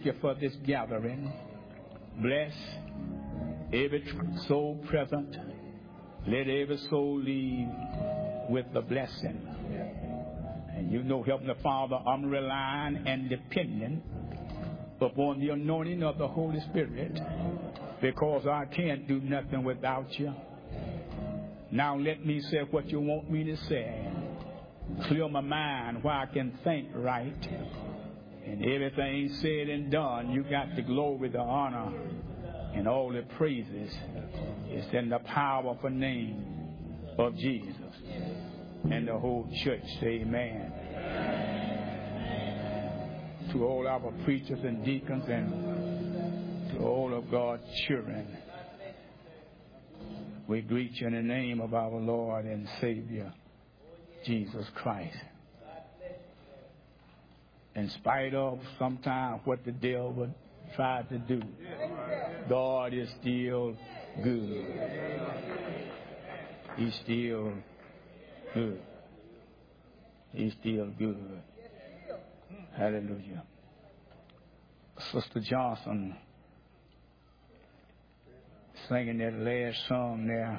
you for this gathering. Bless every soul present. Let every soul leave with the blessing. And you know, Heavenly Father, I'm relying and depending upon the anointing of the Holy Spirit, because I can't do nothing without you. Now let me say what you want me to say. Clear my mind where I can think right. And everything said and done, you got the glory, the honor, and all the praises. It's in the powerful name of Jesus. And the whole church say amen. To all our preachers and deacons and to all of God's children, we greet you in the name of our Lord and Savior, Jesus Christ. In spite of sometimes what the devil tried to do, God is still good. He's still good. He's still good. Hallelujah. Sister Johnson singing that last song there.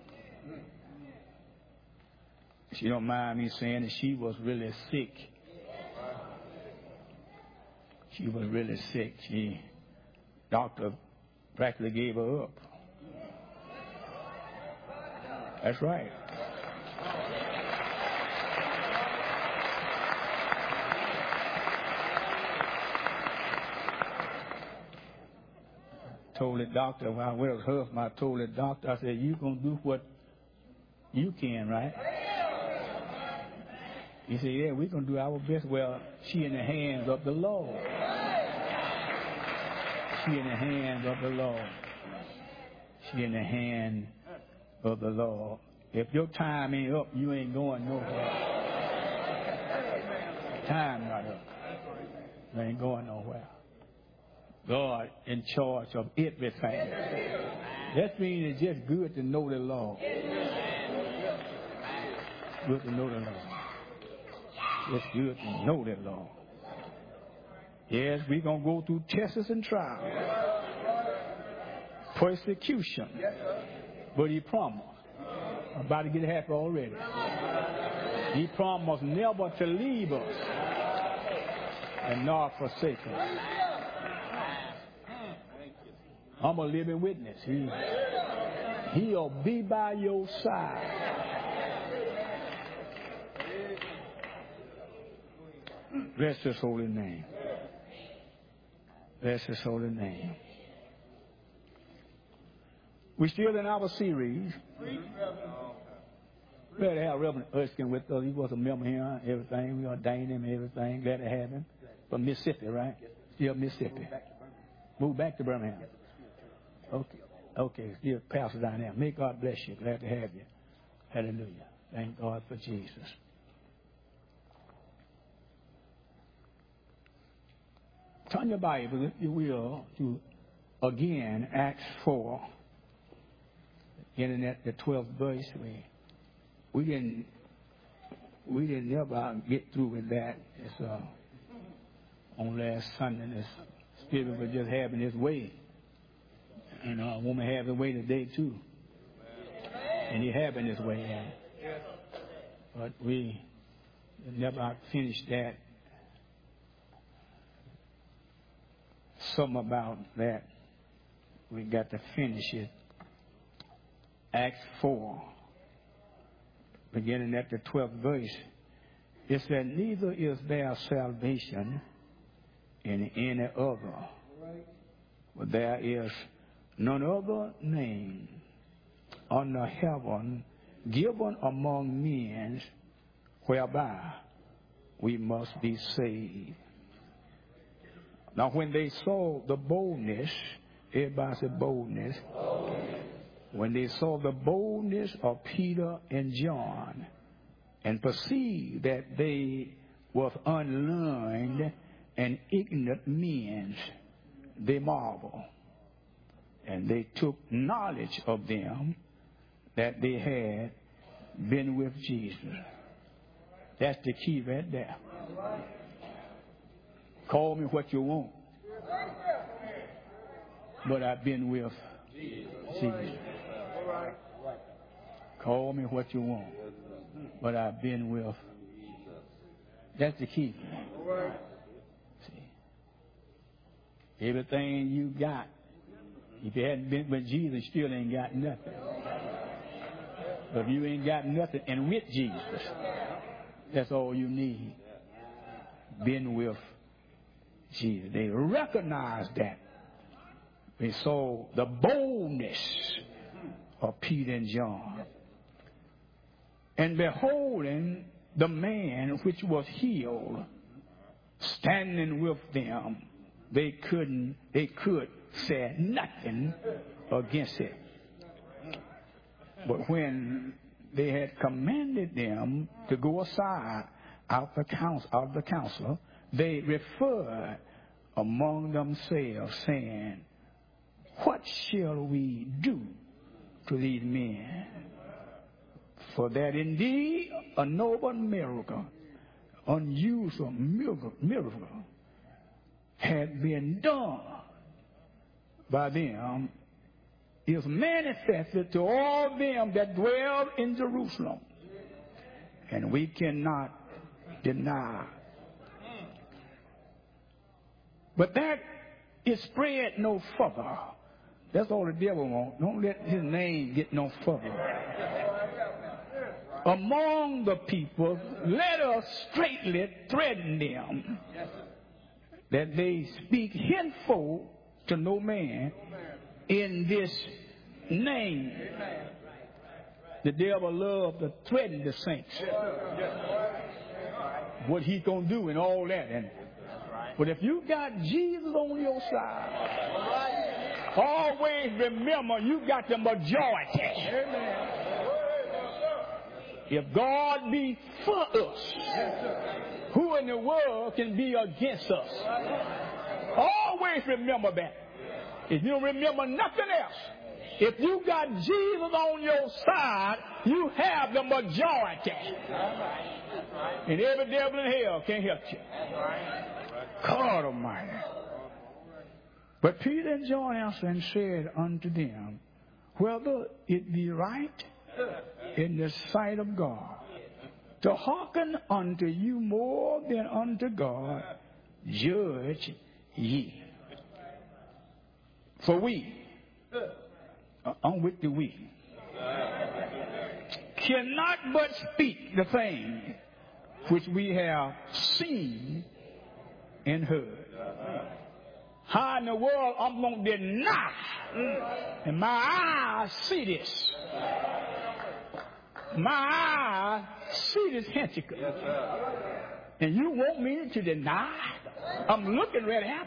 She don't mind me saying that she was really sick. She was really sick. Doctor practically gave her up. That's right. Told the doctor, when I was hurt, I told the doctor, I said, you going to do what you can, right? He said, yeah, we're going to do our best. Well, she in the hands of the Lord. She in the hands of the Lord. She in the hand of the Lord. If your time ain't up, you ain't going nowhere. Time not up. You ain't going nowhere. God in charge of everything. That means it's just good to know the Lord. Good to know the Lord. It's good to know the Lord. Yes, we're going to go through tests and trials. Persecution. But he promised. I'm about to get happy already. He promised never to leave us and not forsake us. I'm a living witness. He'll be by your side. Bless his holy name. Bless his holy name. We're still in our series. Glad to have Reverend Erskine with us. He was a member here, everything. We ordained him, everything. Glad to have him. From Mississippi, right? Still Mississippi. Moved back to Birmingham. Okay. Still pastor down there. May God bless you. Glad to have you. Hallelujah. Thank God for Jesus. Turn your Bible, if you will, to again Acts 4. Beginning at the 12th verse. We didn't ever get through with that. It's on last Sunday. The Spirit was just having his way. And I want to have his way today too. And he having his way. But we never finished that. Something about that. We got to finish it. Acts 4, beginning at the 12th verse. It said, neither is there salvation in any other, but there is none other name under heaven given among men whereby we must be saved. Now, when they saw the boldness, everybody said boldness. When they saw the boldness of Peter and John and perceived that they were unlearned and ignorant men, they marveled. And they took knowledge of them that they had been with Jesus. That's the key right there. Call me what you want. But I've been with Jesus. Call me what you want. But I've been with. That's the key. See, everything you got, if you hadn't been with Jesus, you still ain't got nothing. But if you ain't got nothing and with Jesus, that's all you need. Been with Jesus. They recognized that. They saw the boldness of Peter and John. And beholding the man which was healed, standing with them, they could say nothing against it. But when they had commanded them to go aside out of the council, they referred among themselves, saying, what shall we do to these men? For that indeed a noble miracle, unusual miracle, had been done by them, is manifested to all them that dwell in Jerusalem. And we cannot deny. But that is spread no further. That's all the devil wants. Don't let his name get no further. Among the people, let us straightly threaten them that they speak henceforth to no man in this name. The devil loves to threaten the saints. What he's going to do and all that. But if you got Jesus on your side, always remember you got the majority. If God be for us, who in the world can be against us? Always remember that. If you don't remember nothing else, if you got Jesus on your side, you have the majority. And every devil in hell can't help you. God Almighty. But Peter and John answered and said unto them, whether it be right in the sight of God to hearken unto you more than unto God, judge ye. For we, I'm with the we, cannot but speak the thing which we have seen and heard. How in the world I'm going to deny? And my eyes see this. My eyes see this handkerchief. And you want me to deny? I'm looking right at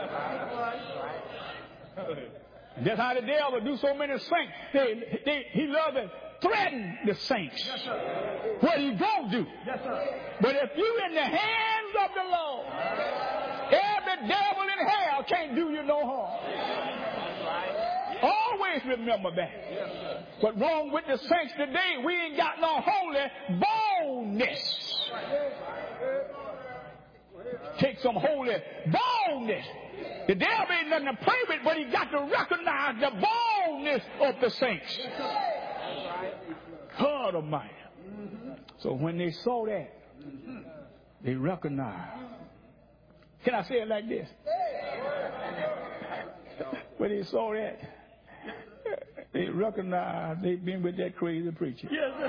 it. That's how the devil do so many saints. He loves to threaten the saints. What he gonna do? But if you in the hands of the Lord, every devil in hell can't do you no harm. Always remember that. What's wrong with the saints today? We ain't got no holy boldness. Take some holy boldness. The devil ain't nothing to play with, but he got to recognize the boldness of the saints. God Almighty. So when they saw that, they recognized. Can I say it like this? When they saw that, they recognized they've been with that crazy preacher.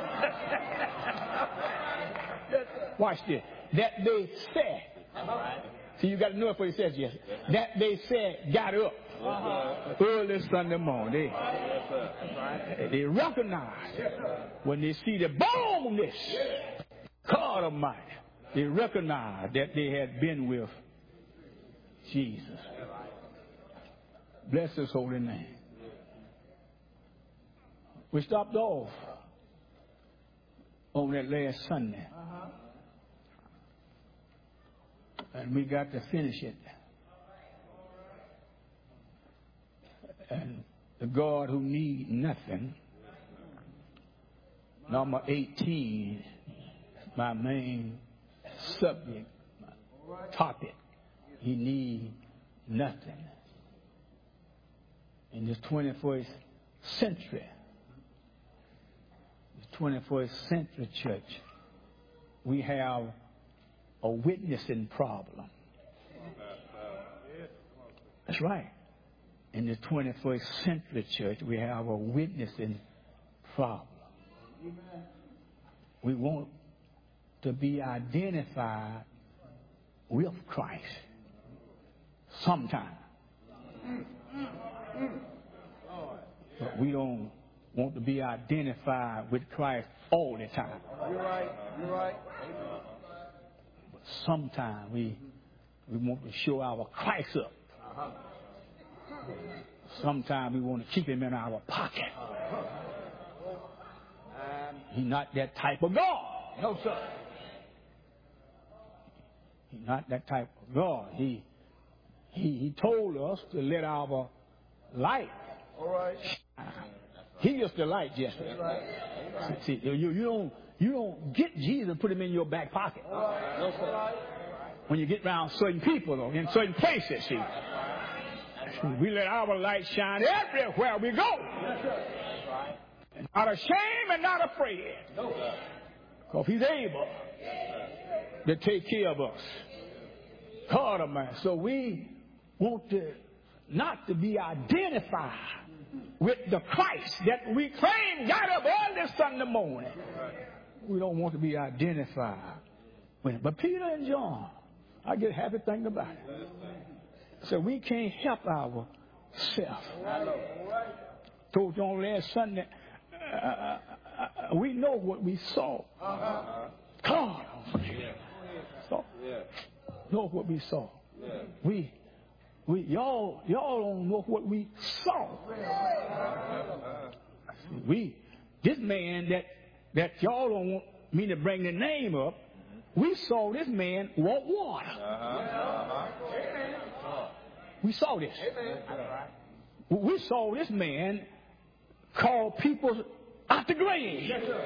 Watch this. That they said. See, you got to know it what he says, yes. That they said got up early Sunday morning. They recognize when they see the boldness, God Almighty, they recognize that they had been with Jesus. Bless his holy name. We stopped off on that last Sunday. And we got to finish it. And the God who needs nothing, number 18, my main subject, my topic. He needs nothing. In this 21st century, the 21st century church, we have a witnessing problem. That's right. In the 21st century church, we have a witnessing problem. We want to be identified with Christ sometime. But we don't want to be identified with Christ all the time. You're right. You're right. But sometime we want to show our Christ up. Sometimes we want to keep him in our pocket. He's not that type of God. No, sir. He's not that type of God. He told us to let our light shine. He is the light, Jesse. Right. See, you don't get Jesus and put him in your back pocket. No, sir. When you get around certain people, though, in certain places, see. We let our light shine everywhere we go. Not ashamed and not afraid. Because he's able to take care of us. God Almighty. So we want to not to be identified with the Christ that we claim got up early Sunday morning. We don't want to be identified with him. But Peter and John, I get happy thinking about it. So we can't help ourselves. Told you on last Sunday, we know what we saw. God, know what we saw. Y'all don't know what we saw. This man that y'all don't want me to bring the name up, we saw this man walk water. We saw this. We saw this man call people out the grave.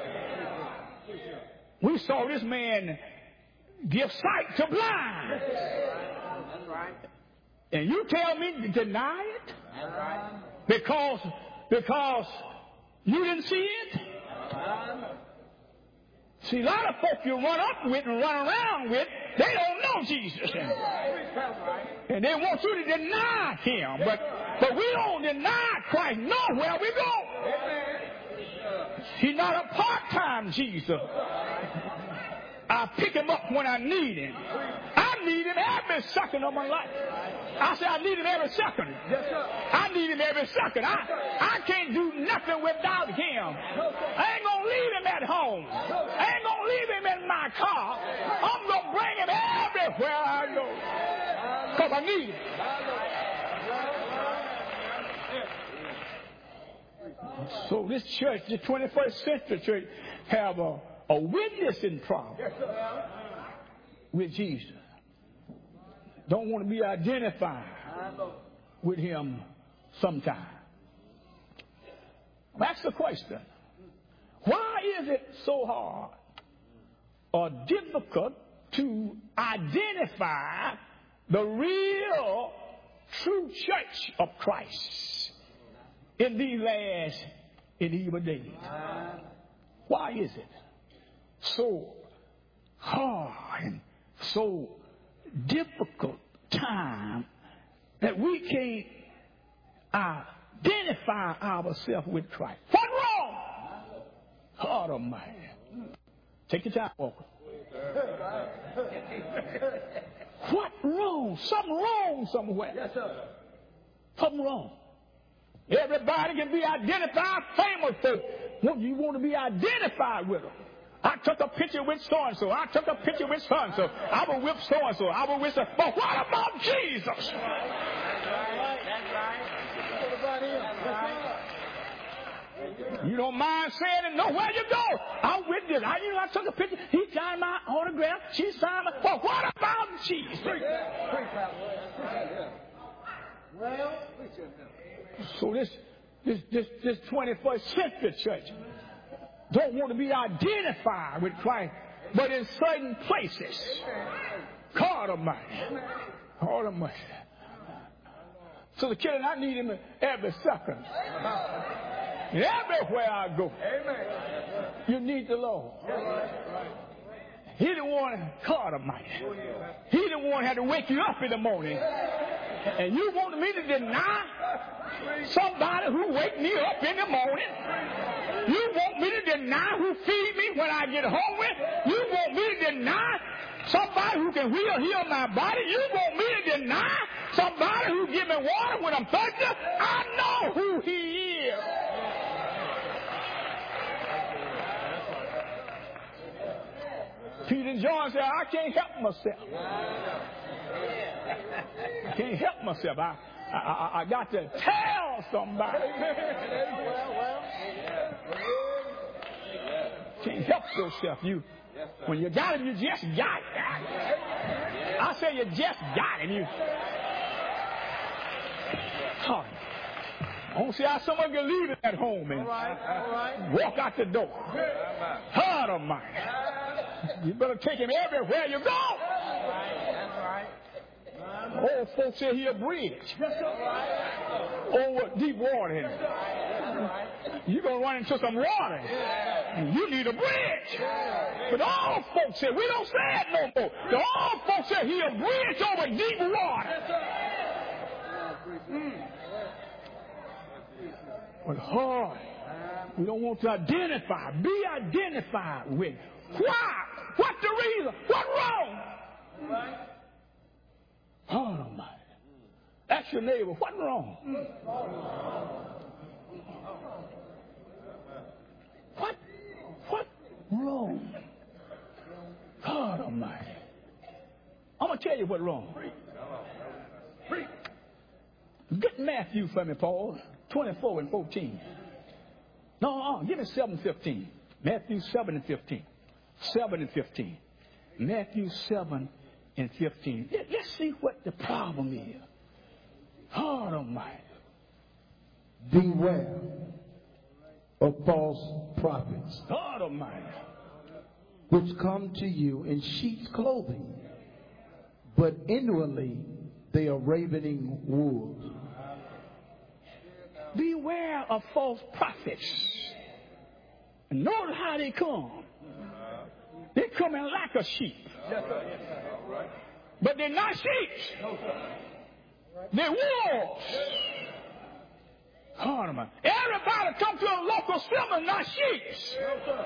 We saw this man give sight to blind. And you tell me to deny it? Because you didn't see it? See, a lot of folk you run up with and run around with, they don't know Jesus. And they want you to deny him. But we don't deny Christ nowhere we go. He's not a part-time Jesus. I pick him up when I need him. I need him every second of my life. I say I need him every second. I need him every second. I can't do nothing without him. I ain't going to leave him at home. I ain't going to leave him in my car. I'm going to bring him everywhere I go. Because I need him. So this church, the 21st century church, have a witnessing problem with Jesus. Don't want to be identified with him sometime. That's the question. Why is it so hard or difficult to identify the real, true church of Christ in these last and evil days? Why is it so hard and so difficult time that we can't identify ourselves with Christ? What wrong? God Almighty. Take your time, Walker. What wrong? Something wrong somewhere. Yes, sir. Something wrong. Everybody can be identified, famous folk. You want to be identified with them. I took a picture with so-and-so. I took a picture with so-and-so. I was with so-and-so. I was with so. But what about Jesus? That's right. What about him? You don't mind saying it? No, where you go? I'm with this. I took a picture. He signed my autograph. She signed my. But what about Jesus? Well, so this 21st century church don't want to be identified with Christ, but in certain places. God Almighty. God Almighty. So the killer, I need him every second. And everywhere I go. You need the Lord. He the one, God Almighty. He the one had to wake you up in the morning. And you want me to deny somebody who wake me up in the morning? You want me to deny who feed me when I get hungry? You want me to deny somebody who can heal my body? You want me to deny somebody who give me water when I'm thirsty? I know who he is. Peter and John said, I can't help myself. I can't help myself. I got to tell somebody. Can't help yourself. When you got him, you just got it. I say you just got him. Sorry. I don't see how someone can leave it at home and walk out the door. God Almighty. You better take him everywhere you go. Old folks say he a bridge over deep water. You're going to run into some water. You need a bridge. But all folks say, we don't say it no more. The old folks say he a bridge over deep water. But hard. We don't want to identify. Be identified with. Why? What's the reason? What's wrong? Oh, Almighty. Ask your neighbor, what's wrong? What wrong? God Almighty. I'm going to tell you what's wrong. Get Matthew for me, Paul. 24 and 14. No, give me 7:15. Matthew 7 and 15. 7 and 15. Matthew 7 and 15. Let's see what the problem is. God Almighty. Beware of false prophets. God Almighty. Which come to you in sheep's clothing, but inwardly they are ravening wolves. Beware of false prophets. And notice how they come. They come in like a sheep. But they're not sheep. They're wolves. Everybody come to a local assembly, not sheep.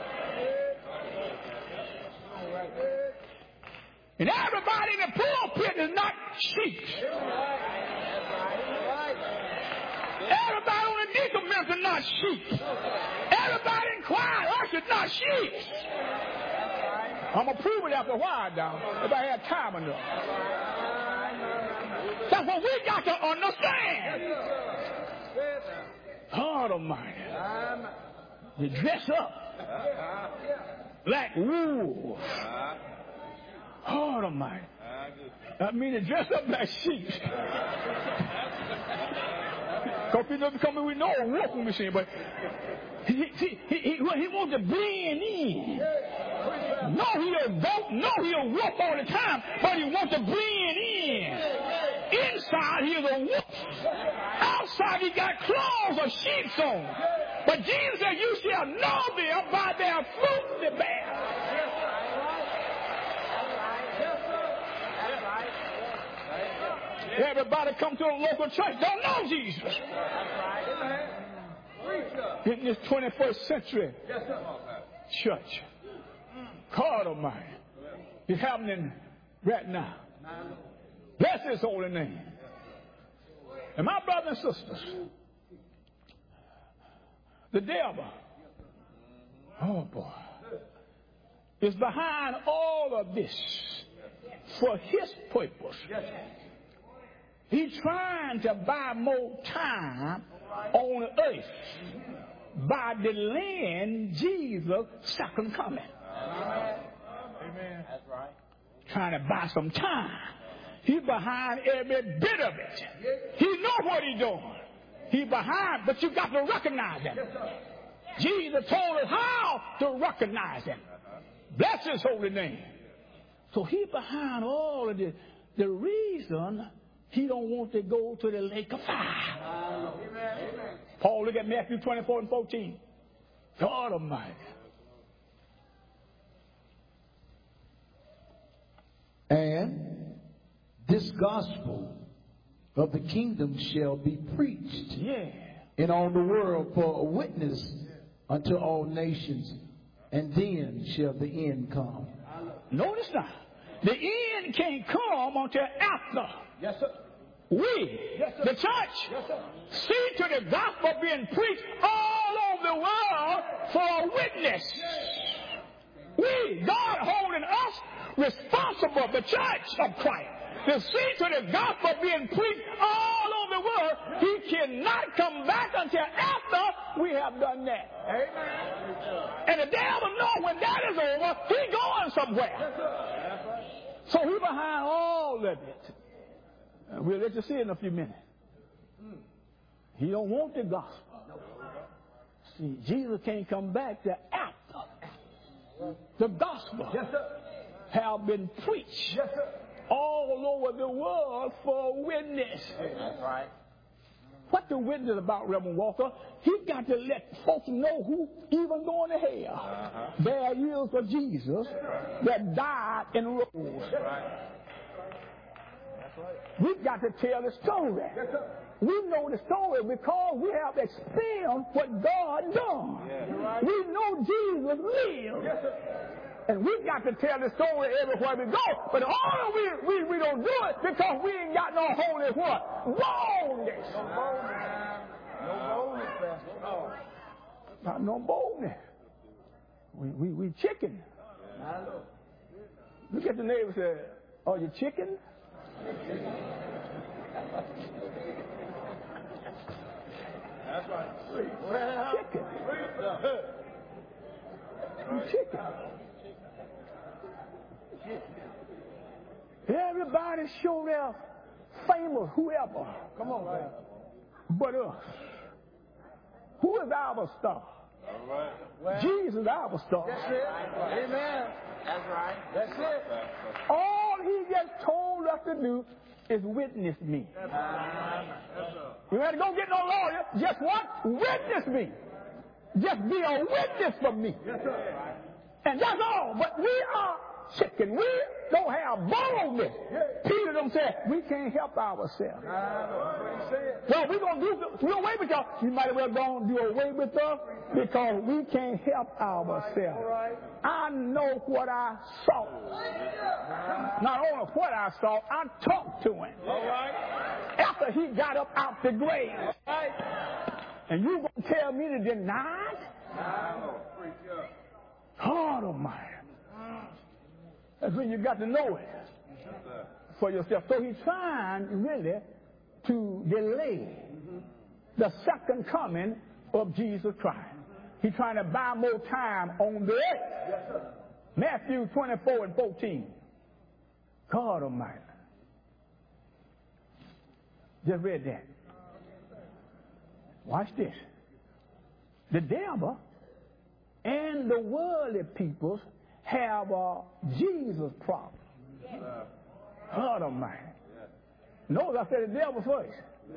And everybody in the pulpit is not sheep. Everybody on the deacon bench is not sheep. Everybody in choir is not sheep. I'm going to prove it after a while, down, if I had time enough. That's what we got to understand. God Almighty. You dress up like wolves. God Almighty. I mean, to dress up like sheep. Because people come we know a wolf when we see him, but he wants to blend in. No, he'll wolf all the time, but he wants to blend in. Inside, he's a wolf. Outside, he got claws of sheep on. But Jesus said, you shall know them by their fruit they bear. Everybody come to a local church don't know Jesus. In this 21st century church, God Almighty, it's happening right now. Bless His holy name. And my brothers and sisters, the devil, oh boy, is behind all of this for his purpose. He's trying to buy more time on earth by delaying Jesus' second coming. Amen. That's right. Trying to buy some time. He's behind every bit of it. He knows what he's doing. He's behind, but you got to recognize him. Jesus told us how to recognize him. Bless His holy name. So he's behind all of this. The reason He don't want to go to the lake of fire. Paul, look at Matthew 24 and 14. God Almighty. And this gospel of the kingdom shall be preached in all the world for a witness unto all nations, and then shall the end come. Notice now, the end can't come until after. Yes, sir. The church, see to the gospel being preached all over the world for a witness. God holding us responsible, the church of Christ, to see to the gospel being preached all over the world. He cannot come back until after we have done that. Amen. And the devil knows when that is over, he's going somewhere. So he's behind all of it. And we'll let you see it in a few minutes. He don't want the gospel. See, Jesus can't come back till after the gospel have been preached all over the world for a witness. That's right. What the witness about, Reverend Walker? He got to let folks know who even going to hell. There is a Jesus that died and rose. We've got to tell the story. We know the story because we have experienced what God done. We know Jesus lived. And we've got to tell the story everywhere we go. But all we don't do it because we ain't got no holy what? Boldness. No boldness, Pastor. Not no boldness. We chicken. Look at the neighbor and say, are you chicken? That's right. Chicken. You chicken. Everybody show their famous whoever. Come on, man. But us. Who is our star? All right. Well, Jesus is our star. that's it. Amen. That's right. That's it. All he just told us to do is witness me. You had to go get no lawyer. Just what? Witness me. Just be a witness for me. And that's all. But we are chicken. We don't have boldness. Peter them said, we can't help ourselves. Well, we're going to do away with y'all. You might as well go and do away with us because we can't help ourselves. I know what I saw. Not only what I saw, I talked to him. After he got up out the grave. And you going to tell me to deny it? God Almighty. That's when you got to know it for yourself. So he's trying really to delay the second coming of Jesus Christ. He's trying to buy more time on the earth. Matthew 24 and 14. God Almighty. Just read that. Watch this. The devil and the worldly peoples have a Jesus problem. God Almighty. Notice I said the devil first.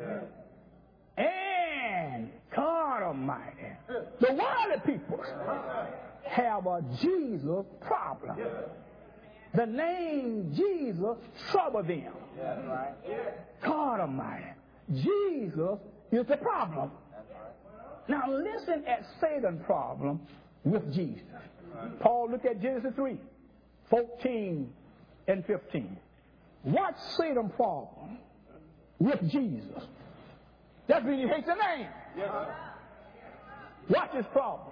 And God Almighty. The worldly peoples have a Jesus problem. The name Jesus troubles them. God Almighty. Jesus is the problem. Now listen at Satan's problem with Jesus. Paul, look at Genesis 3, 14 and 15. What's Satan's problem with Jesus? That means he hates the name. What's his problem?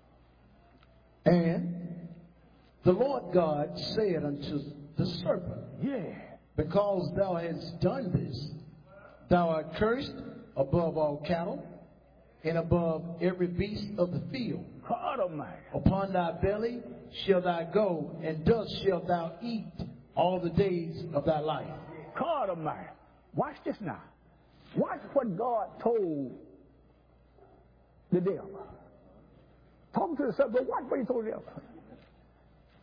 And the Lord God said unto the serpent, because thou hast done this, thou art cursed above all cattle, and above every beast of the field. God Almighty. Upon thy belly shalt thou go, and dust shalt thou eat all the days of thy life. God Almighty. Watch this now. Watch what God told the devil. Talking to the serpent, but watch what he told the devil.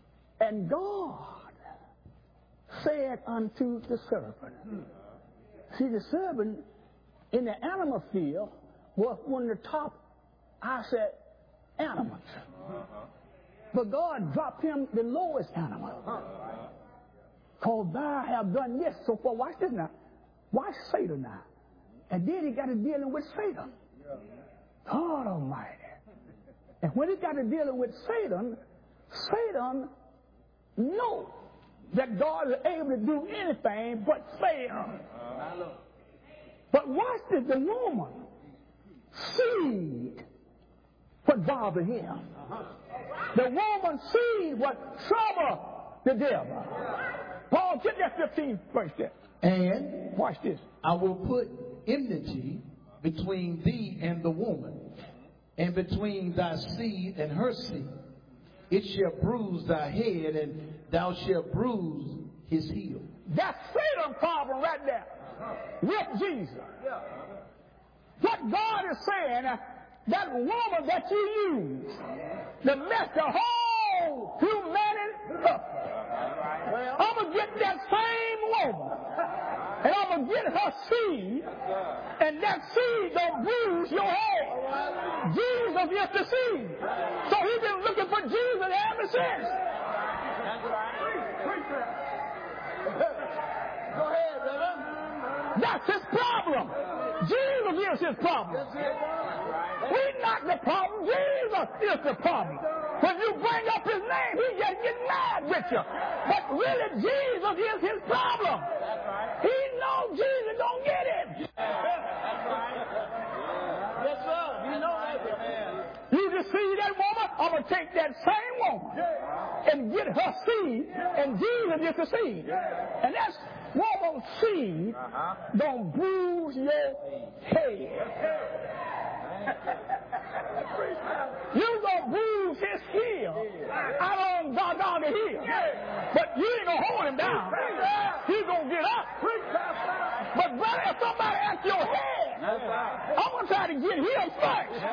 And God said unto the serpent, See, the serpent in the animal field was one of the top, I said, animals. But God dropped him the lowest animal. Because thou have done this. So far, watch this now. Watch Satan now. And then he got to dealing with Satan. God Almighty. And when he got to dealing with Satan, Satan knows that God is able to do anything but fail. But watch this, the woman seed what bothered him. The woman seed what troubled the devil. Paul, get that 15th verse there. And watch this. I will put enmity between thee and the woman, and between thy seed and her seed. It shall bruise thy head, and thou shalt bruise his heel. That's Satan's problem right there with Jesus. What God is saying, that woman that you use to mess the whole humanity up. I'm going to get that same woman, and I'm going to get her seed, and that seed don't bruise your head. Jesus is the seed. So he's been looking for Jesus ever since. Go ahead, brother. That's his problem. Jesus is his problem. We're not the problem. Jesus is the problem. When you bring up his name, he just gets mad with you. But really, Jesus is his problem. He knows Jesus don't get it. Yes, sir. You know that. You just see that woman, I'm going to take that same woman and get her seed, and Jesus gets the seed. And that's woman's seed don't bruise your head. You gonna bruise his heel. I don't go down the hill. But you ain't gonna hold him down. He's gonna get up. But brother, if somebody at your head, I'm gonna try to get him first.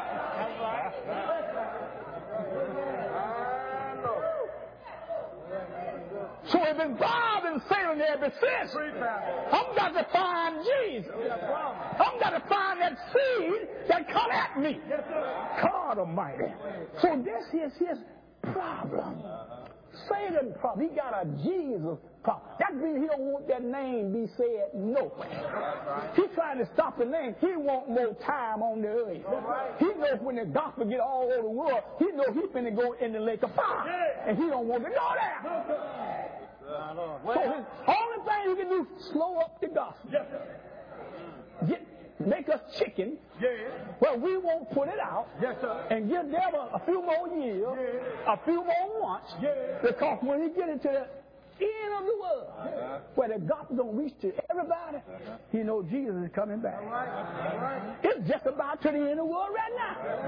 So we've been bothering Satan ever since. I'm got to find Jesus. I'm got to find that seed that come at me. God Almighty. So this is his problem. Satan's problem. He got a Jesus problem. That means he don't want that name be said nowhere. He's trying to stop the name. He want more time on the earth. He knows when the gospel get all over the world, he knows he's finna go in the lake of fire. And he don't want to go there. So his only thing he can do is slow up the gospel. Make us chicken. Well, we won't put it out. And give devil a few more years, a few more months. Because when he get into the end of the world, where the gospel don't reach to everybody, he knows Jesus is coming back. It's just about to the end of the world right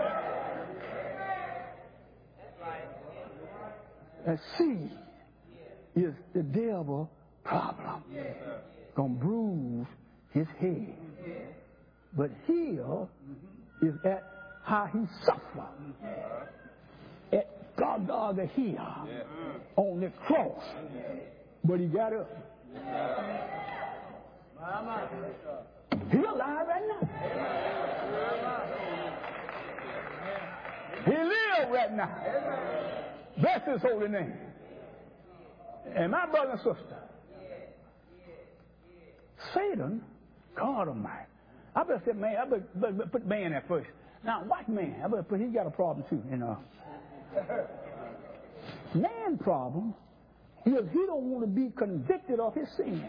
now. And see, is the devil problem. Gonna bruise his head. But heel is at how he suffered. At Golgotha hill on the cross. But he got up. He's alive right now. He lives right now. Bless his holy name. And my brother and sister, Satan, God Almighty. I better say man, I better put man at first. Now, watch man. I better put, he got a problem too, you know. Man problem is he don't want to be convicted of his sin.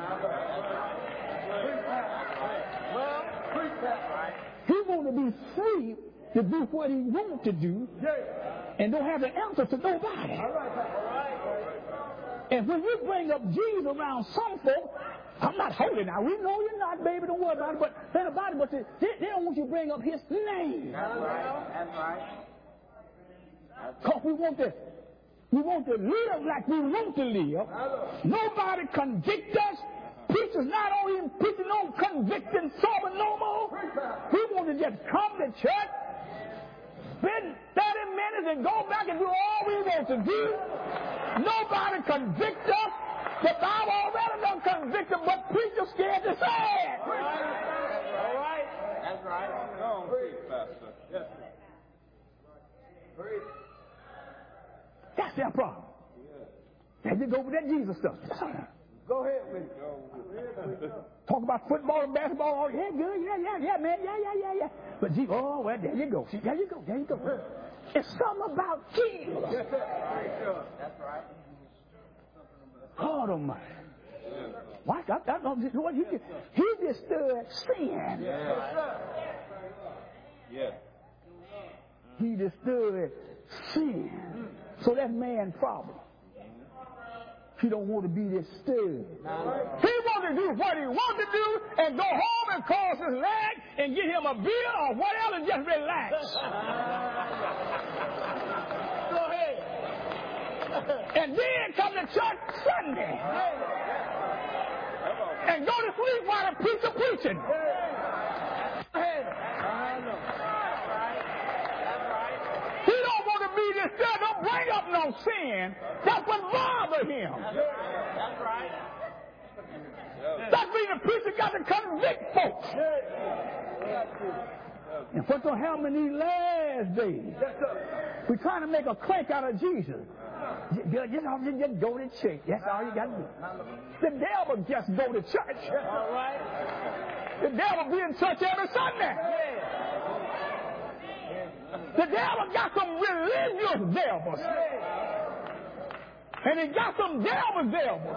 He want to be free to do what he wants to do and don't have the answer to nobody. And when you bring up Jesus around some folk, I'm not holy now. We know you're not, baby. Don't worry about it. But think about it. But they don't want you to bring up his name. That's right. Because we want to live like we want to live. Nobody convict us. Preachers not only preaching no convicting sermon no more. We want to just come to church, spend 30 minutes and go back and do all we want to do. Nobody convict us. The Bible already done convicted, but preachers scared to say it. All right. That's right. Go on, preach, Pastor. Yes. That's their problem. They just go with that Jesus stuff. Go ahead with it. Talk about football and basketball. Oh, yeah, good. Yeah, man. Yeah. But Jesus, oh, well, there you go. See, there you go. It's something about Jesus. Yes, sir. That's right. God Almighty. Why? He just stood sin. Yes. He just stood sin. So that's man's problem. He don't want to be this stud. He wants to do what he wants to do and go home and cross his leg and get him a beer or whatever and just relax. Go ahead. And then come to church Sunday and go to sleep while the preacher preaching. He don't want to be this stud. Don't bring up no sin. That's what bothers him. That's right. That means the preacher got to convict folks. And what's going to happen in these last days? We're trying to make a crank out of Jesus. Just go to church. That's all you got to do. The devil just go to church. All right. The devil be in church every Sunday. The devil got some religious devils. And he got some devils.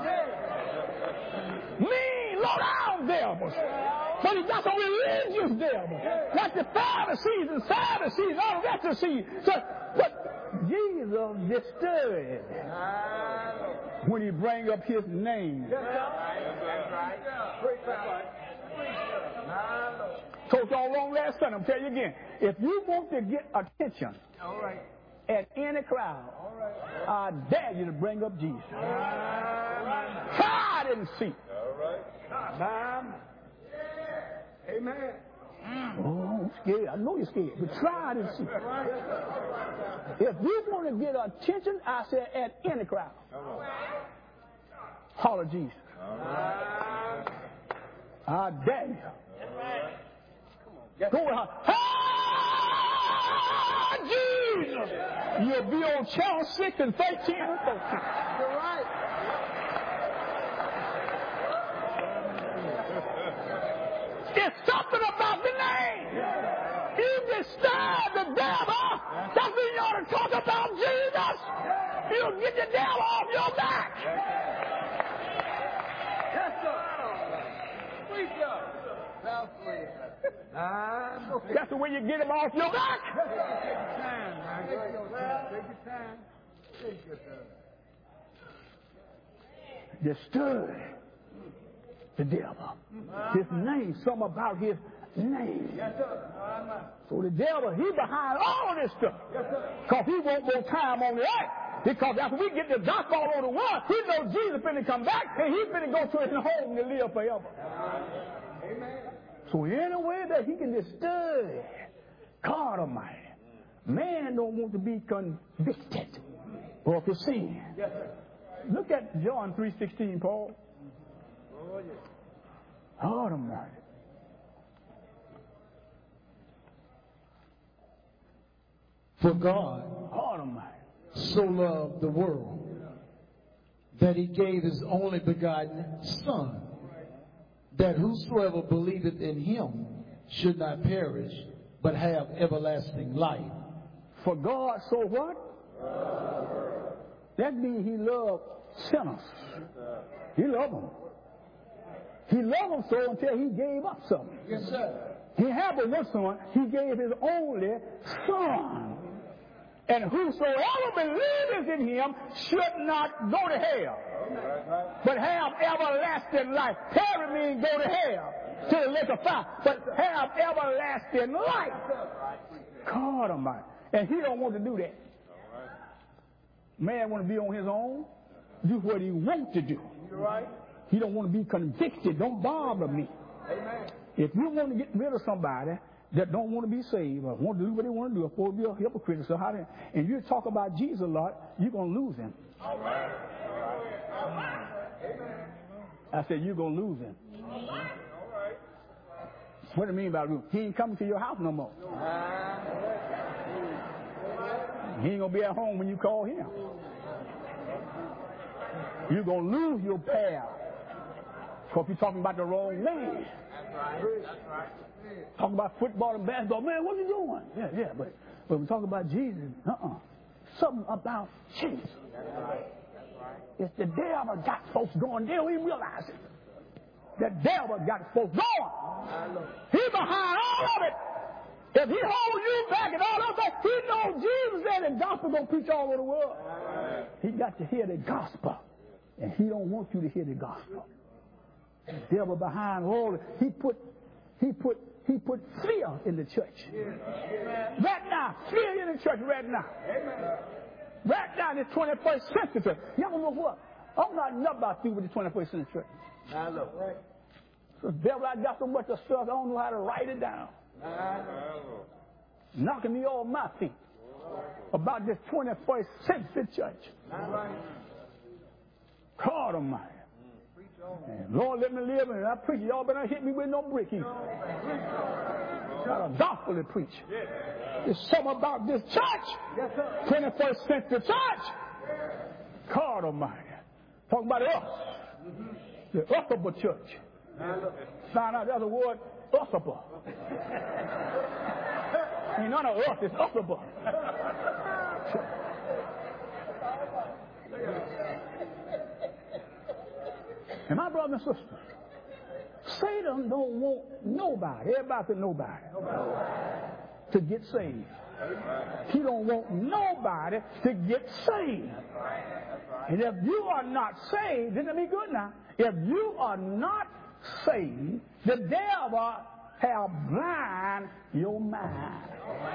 Mean, low-down devils. But he got some religious devils. Like the Pharisees and Sadducees, all the rest of the But Jesus disturbed when he bring up his name. That's right. Told y'all long last Sunday, I'm telling you again, if you want to get attention at any crowd, I dare you to bring up Jesus. Try it and see. Amen. Oh, I'm scared. I know you're scared, but try it and see. If you want to get attention, I said at any crowd, holler Jesus. I dare you. Go on. Ah, Jesus! You'll be on channel 6 and 13 and 14. You're right. It's something about the name. You disturb the devil. That's when you ought to talk about Jesus. You'll get the devil off your back. Yes, sir. Preacher. That's the way you get him off your back. Disturb the devil. His name, something about his name. So the devil, he behind all of this stuff. Because he won't more time on the earth. Because after we get the gospel all over the world, he knows Jesus finna come back and he's finna go to his home to live forever. Amen. So any way that he can disturb God Almighty, man don't want to be convicted of his sin. Yes, sir. Look at John 3:16, Paul. Oh, yes. God Almighty. For God so loved the world that he gave his only begotten Son, that whosoever believeth in him should not perish, but have everlasting life. For God so what? That means he loved sinners. He loved them. He loved them so until he gave up something. Yes, sir. He had but one son. He gave his only Son. And whosoever believeth in him should not go to hell, but have everlasting life. Perish means go to hell, to the lake of fire, but have everlasting life. God Almighty. And he don't want to do that. Man want to be on his own, do what he wants to do. He don't want to be convicted. Don't bother me. If you want to get rid of somebody that don't want to be saved or want to do what they want to do, or supposed to be a hypocrite, so how and you talk about Jesus a lot, you're going to lose him. I said, you're going to lose him. What do you mean by lose? He ain't coming to your house no more. He ain't going to be at home when you call him. You're going to lose your pal. Because you're talking about the wrong man. That's right. Talking about football and basketball. Man, what are you doing? Yeah. But when we talk about Jesus, something about Jesus. That's right. It's the devil got folks going. They don't even realize it. The devil got folks going. He behind all of it. If he holds you back and all of that, he knows Jesus and the gospel going to preach all over the world. He got to hear the gospel. And he don't want you to hear the gospel. The devil behind all of it. He put fear in the church. Right now, fear in the church right now. Right now in the 21st century church. Y'all know what? I'm not nothing about you with the 21st century church. I know. Right. So devil, I got so much of stuff, I don't know how to write it down. Knocking me off my feet about this 21st century church. God Almighty. And Lord, let me live and I preach. Y'all better not hit me with no brick either. Got a gospel to preach. There's something about this church. 21st century church. God Almighty. Talking about us. The Uthable church. Find out there's a word, Uthable. Ain't none of us, it's Uthable. And my brothers and sisters, Satan don't want nobody, everybody to nobody, to get saved. He don't want nobody to get saved. And if you are not saved, then let me good now. If you are not saved, the devil have blind your mind.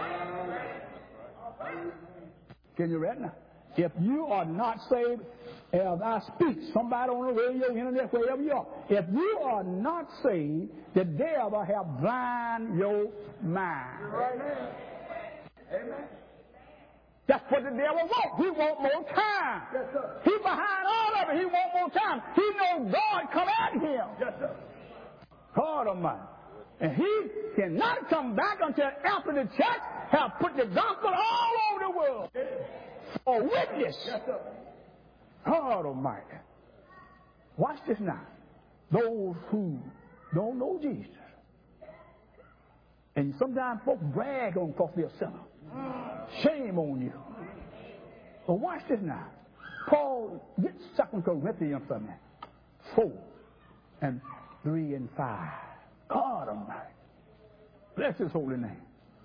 Can you read now? If you are not saved, as I speak, somebody on the radio, internet, wherever you are, if you are not saved, the devil have blind your mind. Amen. That's what the devil wants. He wants more time. Yes, sir. He behind all of it. He wants more time. He knows God come at him. Yes, sir. God Almighty. And he cannot come back until after the church have put the gospel all over the world for witness. Yes, sir. God Almighty. Watch this now. Those who don't know Jesus. And sometimes folks brag on because they're a sinner. Shame on you. But watch this now. Paul, get 2 Corinthians from me. 4 and 3 and 5. God Almighty. Bless his holy name.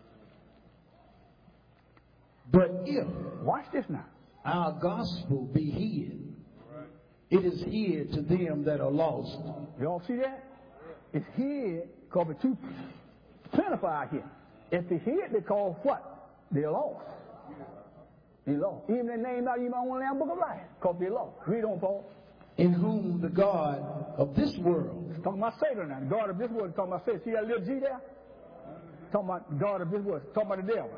But if, watch this now, our gospel be hid, it is hid to them that are lost. Y'all see that? It's hid because it's too plentiful out here. If it's hid, because what? They're lost. They're lost. Even the name not even on the Lamb Book of Life, because they're lost. Read on, Paul. In whom the God of this world. It's talking about Satan now. The God of this world is talking about Satan. See that little G there? Talking about God of this world. Talking about the devil.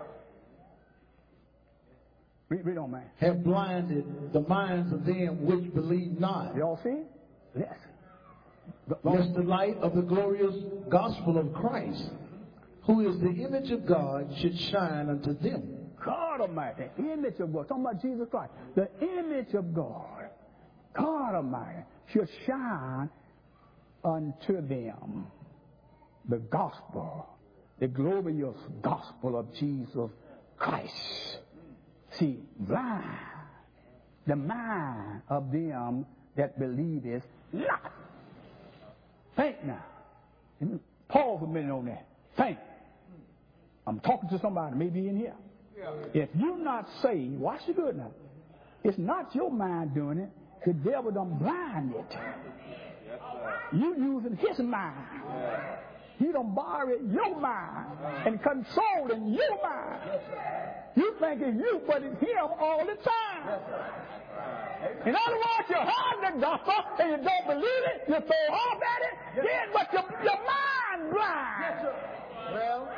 Read on, man. Have blinded the minds of them which believe not. Y'all see? Yes. Lest the light of the glorious gospel of Christ, who is the image of God, should shine unto them. God Almighty, the image of God. Talking about Jesus Christ. The image of God, God Almighty, should shine unto them. The gospel, the glorious gospel of Jesus Christ. See, blind the mind of them that believe is not. Think now. Pause a minute on that. Think. I'm talking to somebody, maybe in here. If you're not saved, watch it good now. It's not your mind doing it. The devil done blind it. You using his mind. He done borrowed your mind and controlling your mind. You think it's you, but it's him all the time. In other words, you heard the gospel and you don't believe it, you throw off at it, then, but your mind blind. Well,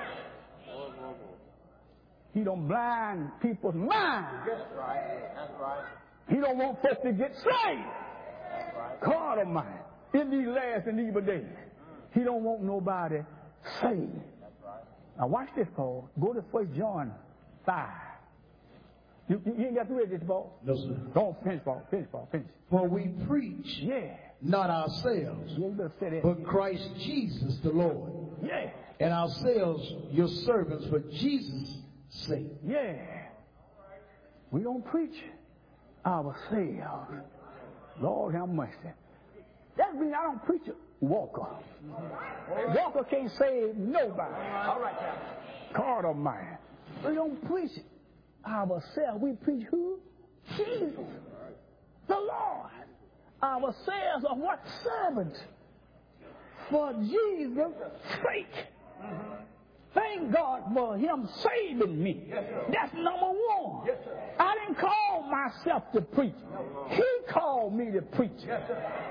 he don't blind people's mind. that's right. That's right. He don't want folks to get saved. That's right. God Almighty, in these last and evil days, He don't want nobody saved. Now watch this, Paul. Go to 1 John 5. You ain't got to read this, Paul? No, sir. Don't finish, Paul. Finish. For we preach not ourselves, but Christ Jesus the Lord. Yeah. And ourselves your servants for Jesus' sake. Yeah. We don't preach ourselves. Lord have mercy. That means I don't preach a Walker. Walker can't save nobody. All right, God Almighty. We don't preach ourselves. We preach who? Jesus. The Lord. Ourselves are what? Servants. For Jesus' sake. Thank God for Him saving me. Yes, that's number one. Yes, I didn't call myself to preach. He called me to preach. Yes,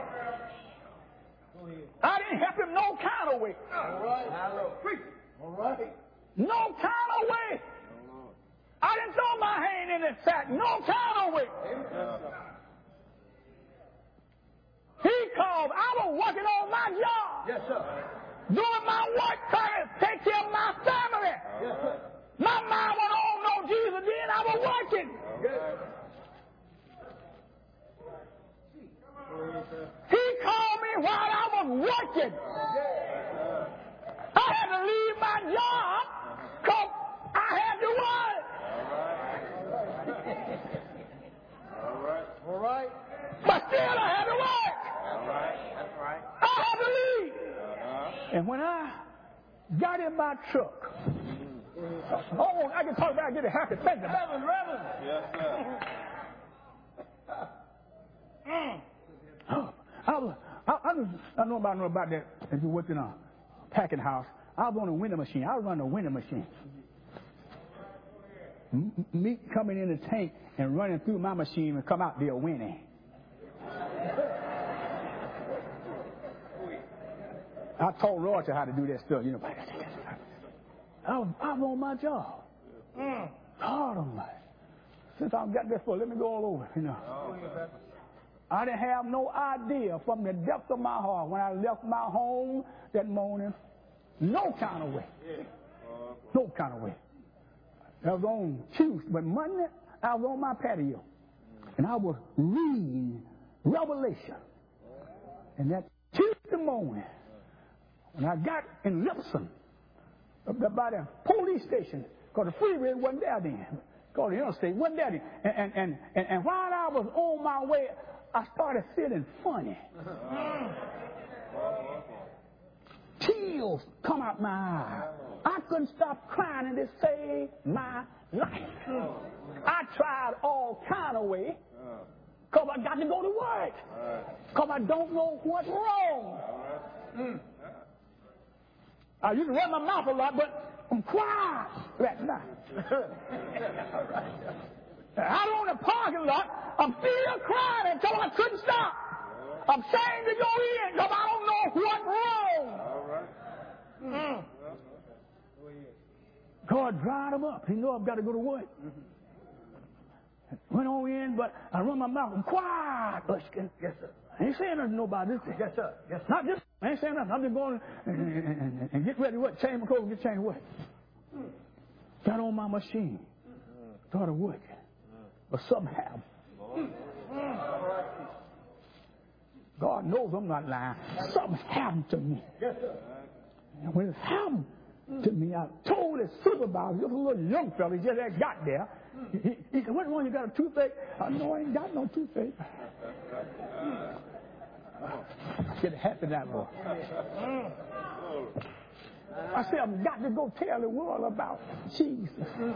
I didn't help Him no kind of way. All right. Preach. All right. No kind of way. I didn't throw my hand in the sack. No kind of way. He called. I was working on my job. Yes, sir. Doing my work, trying to take care of my family. Yes, sir. My mind went on, no Jesus, then I was working. Yes. He called me while I was working. I had to leave my job because I had to work. All right. But still I had to work. All right. That's right. I had to leave. And when I got in my truck, I can talk about it, I get a happy thinking about it. Reverend. Yes, sir. I know about that. If you worked in a packing house, I was on a window machine. I was running a window machine. Meat coming in the tank and running through my machine and come out there winning. I told Roger how to do that stuff, you know. I was on my job. God Almighty. Since I've got this for, let me go all over, you know. I didn't have no idea from the depths of my heart when I left my home that morning. No kind of way. No kind of way. I was on Tuesday, but Monday I was on my patio. And I was reading Revelation. And that Tuesday morning, when I got in Lipson, by the police station, because the freeway wasn't there then, because the interstate wasn't there then. And while I was on my way, I started feeling funny. Tears come out my eyes. I couldn't stop crying, and it saved my life. I tried all kind of ways, because I got to go to work, because I don't know what's wrong. I used to run my mouth a lot, but I'm quiet right now. Out on the parking lot, I'm still crying until I couldn't stop. I'm ashamed to go in because I don't know what's wrong. God dried them up. He knew I've got to go to work. Went on in, but I run my mouth. I'm quiet. Yes, sir. I ain't saying nothing to nobody. Yes, sir. Yes, sir. Not just, I ain't saying nothing. I'm just going and get ready to work. Change my clothes, get changed work. Got on my machine. Started working. But something happened. God knows I'm not lying. Something happened to me. Yes, sir. And when it happened to me, I told his supervisor, just a little young fella, he just had got there. He said, "What's wrong? You got a toothache?" I said, "No, I ain't got no toothache." Get happy that boy. I said, "I've got to go tell the world about Jesus.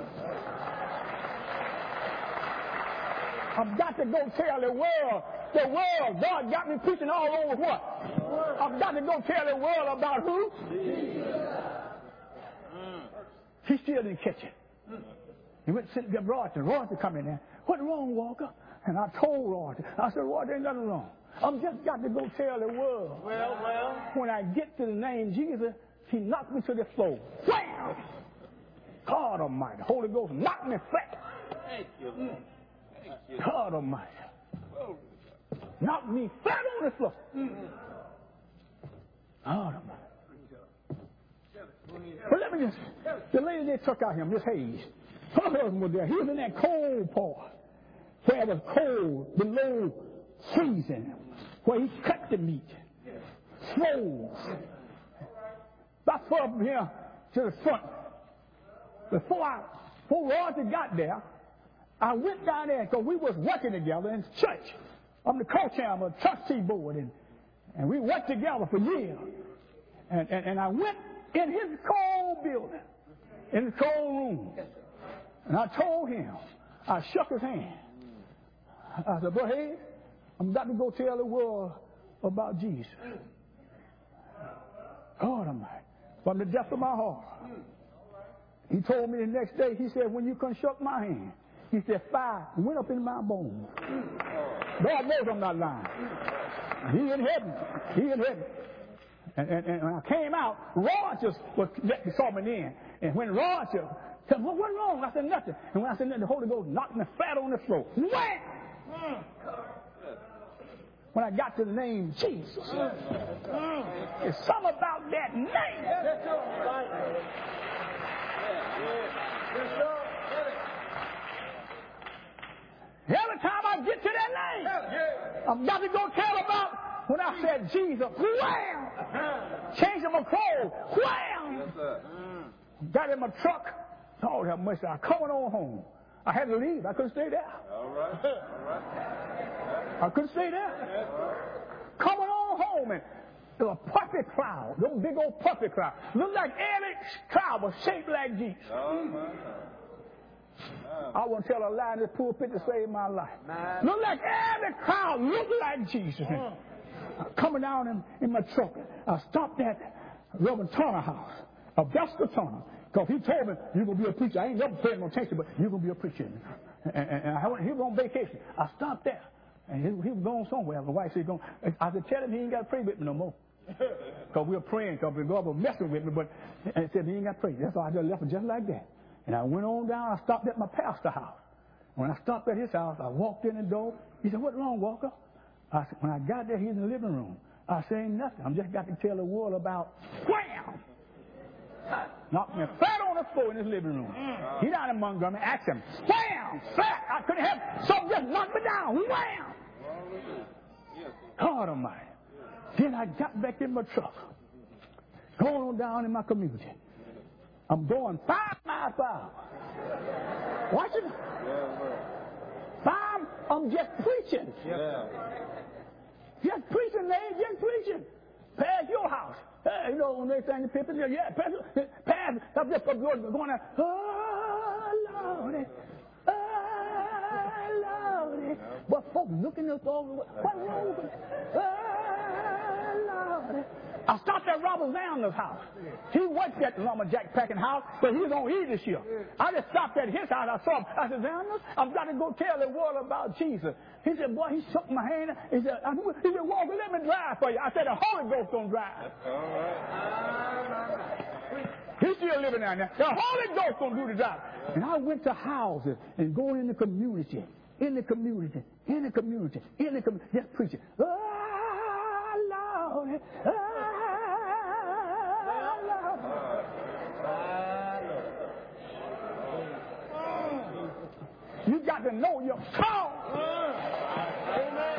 I've got to go tell the world. God got me preaching all over what? I've got to go tell the world about who? He still didn't catch it. He went and get Roger. Roger come in there. "What's wrong, Walker?" And I told Roger. I said, "Roger, ain't nothing wrong. I've just got to go tell the world." Well. When I get to the name Jesus, he knocked me to the floor. Wham! God Almighty. Holy Ghost knocked me flat. Thank you. God Almighty. knocked me flat on the floor. Oh, no. But let me just, the lady they took out him, Miss Hayes, her husband was there. He was in that cold part where it was cold, below freezing, where he cut the meat, swole. About far from here to the front. Before Roger got there, I went down there because we was working together in church. I'm the co-chairman of the trustee board, and we worked together for years. And I went in his cold building, in his cold room, and I told him, I shook his hand. I said, "Bro, hey, I'm about to go tell the world about Jesus." God Almighty, from the depth of my heart. He told me the next day, he said, "When you come shook my hand," he said, "fire went up in my bones." God knows I'm not lying. He in heaven. He in heaven. And when I came out, Roger saw me in. And when Roger said, "What's wrong?" I said, "Nothing." And when I said nothing, the Holy Ghost knocked me flat on the floor. Wham! When I got to the name Jesus. There's something about that name. Every time I get to that name, I'm about to go tell about when I said Jesus, wham! Changed my clothes, wham! Got in my truck. Oh, have mercy. I'm coming on home. I had to leave. I couldn't stay there. All right. I couldn't stay there. Coming on home, and there was a puppy cloud, those big old puppy cloud. Looked like every cloud was shaped like Jesus. I won't tell a lie in this pulpit to save my life. Looked like every cloud looked like Jesus. Coming down in my truck, I stopped at Reverend Turner house, Augusta Turner, because he told me, "You're going to be a preacher." I ain't never paid no attention, but you're going to be a preacher. And he was on vacation. I stopped there, and he was going somewhere. My wife said, I said, "Tell him he ain't got to pray with me no more." Because we were praying, because God was messing with me, but he said, "He ain't got to pray." That's why I just left it just like that. And I went on down, I stopped at my pastor's house. When I stopped at his house, I walked in the door. He said, "What's wrong, Walker?" I said, when I got there, he's in the living room. I said, "Ain't nothing. I'm just got to tell the world about wham!" Knocked me flat on the floor in his living room. He down in Montgomery. Asked him, wham! Flat! I couldn't help it. Something just knocked me down. Wham! God Almighty. Then I got back in my truck. Going on down in my community. I'm going 5 miles per hour. Watch it. 5, I'm just preaching. Just preaching, man. Just preaching. Past your house. You know, when they sang the people, yeah, past, I'm just going there. Oh, Lordy. Oh, Lordy. But folks looking at all the way. What's wrong with it? Oh, Lordy. I stopped at Robert Zandler's house. He worked at the lumberjack packing house, but he was on E this year. I just stopped at his house. I saw him. I said, "Zandler, I've got to go tell the world about Jesus." He said, "Boy," he shook my hand. He said, "Walker, let me drive for you." I said, "The Holy Ghost gonna drive." All right. He's still living down there. The Holy Ghost gonna do the drive. And I went to houses and going in the community, just preaching. Oh, Lord. Oh, Lord. You got to know your call. Amen.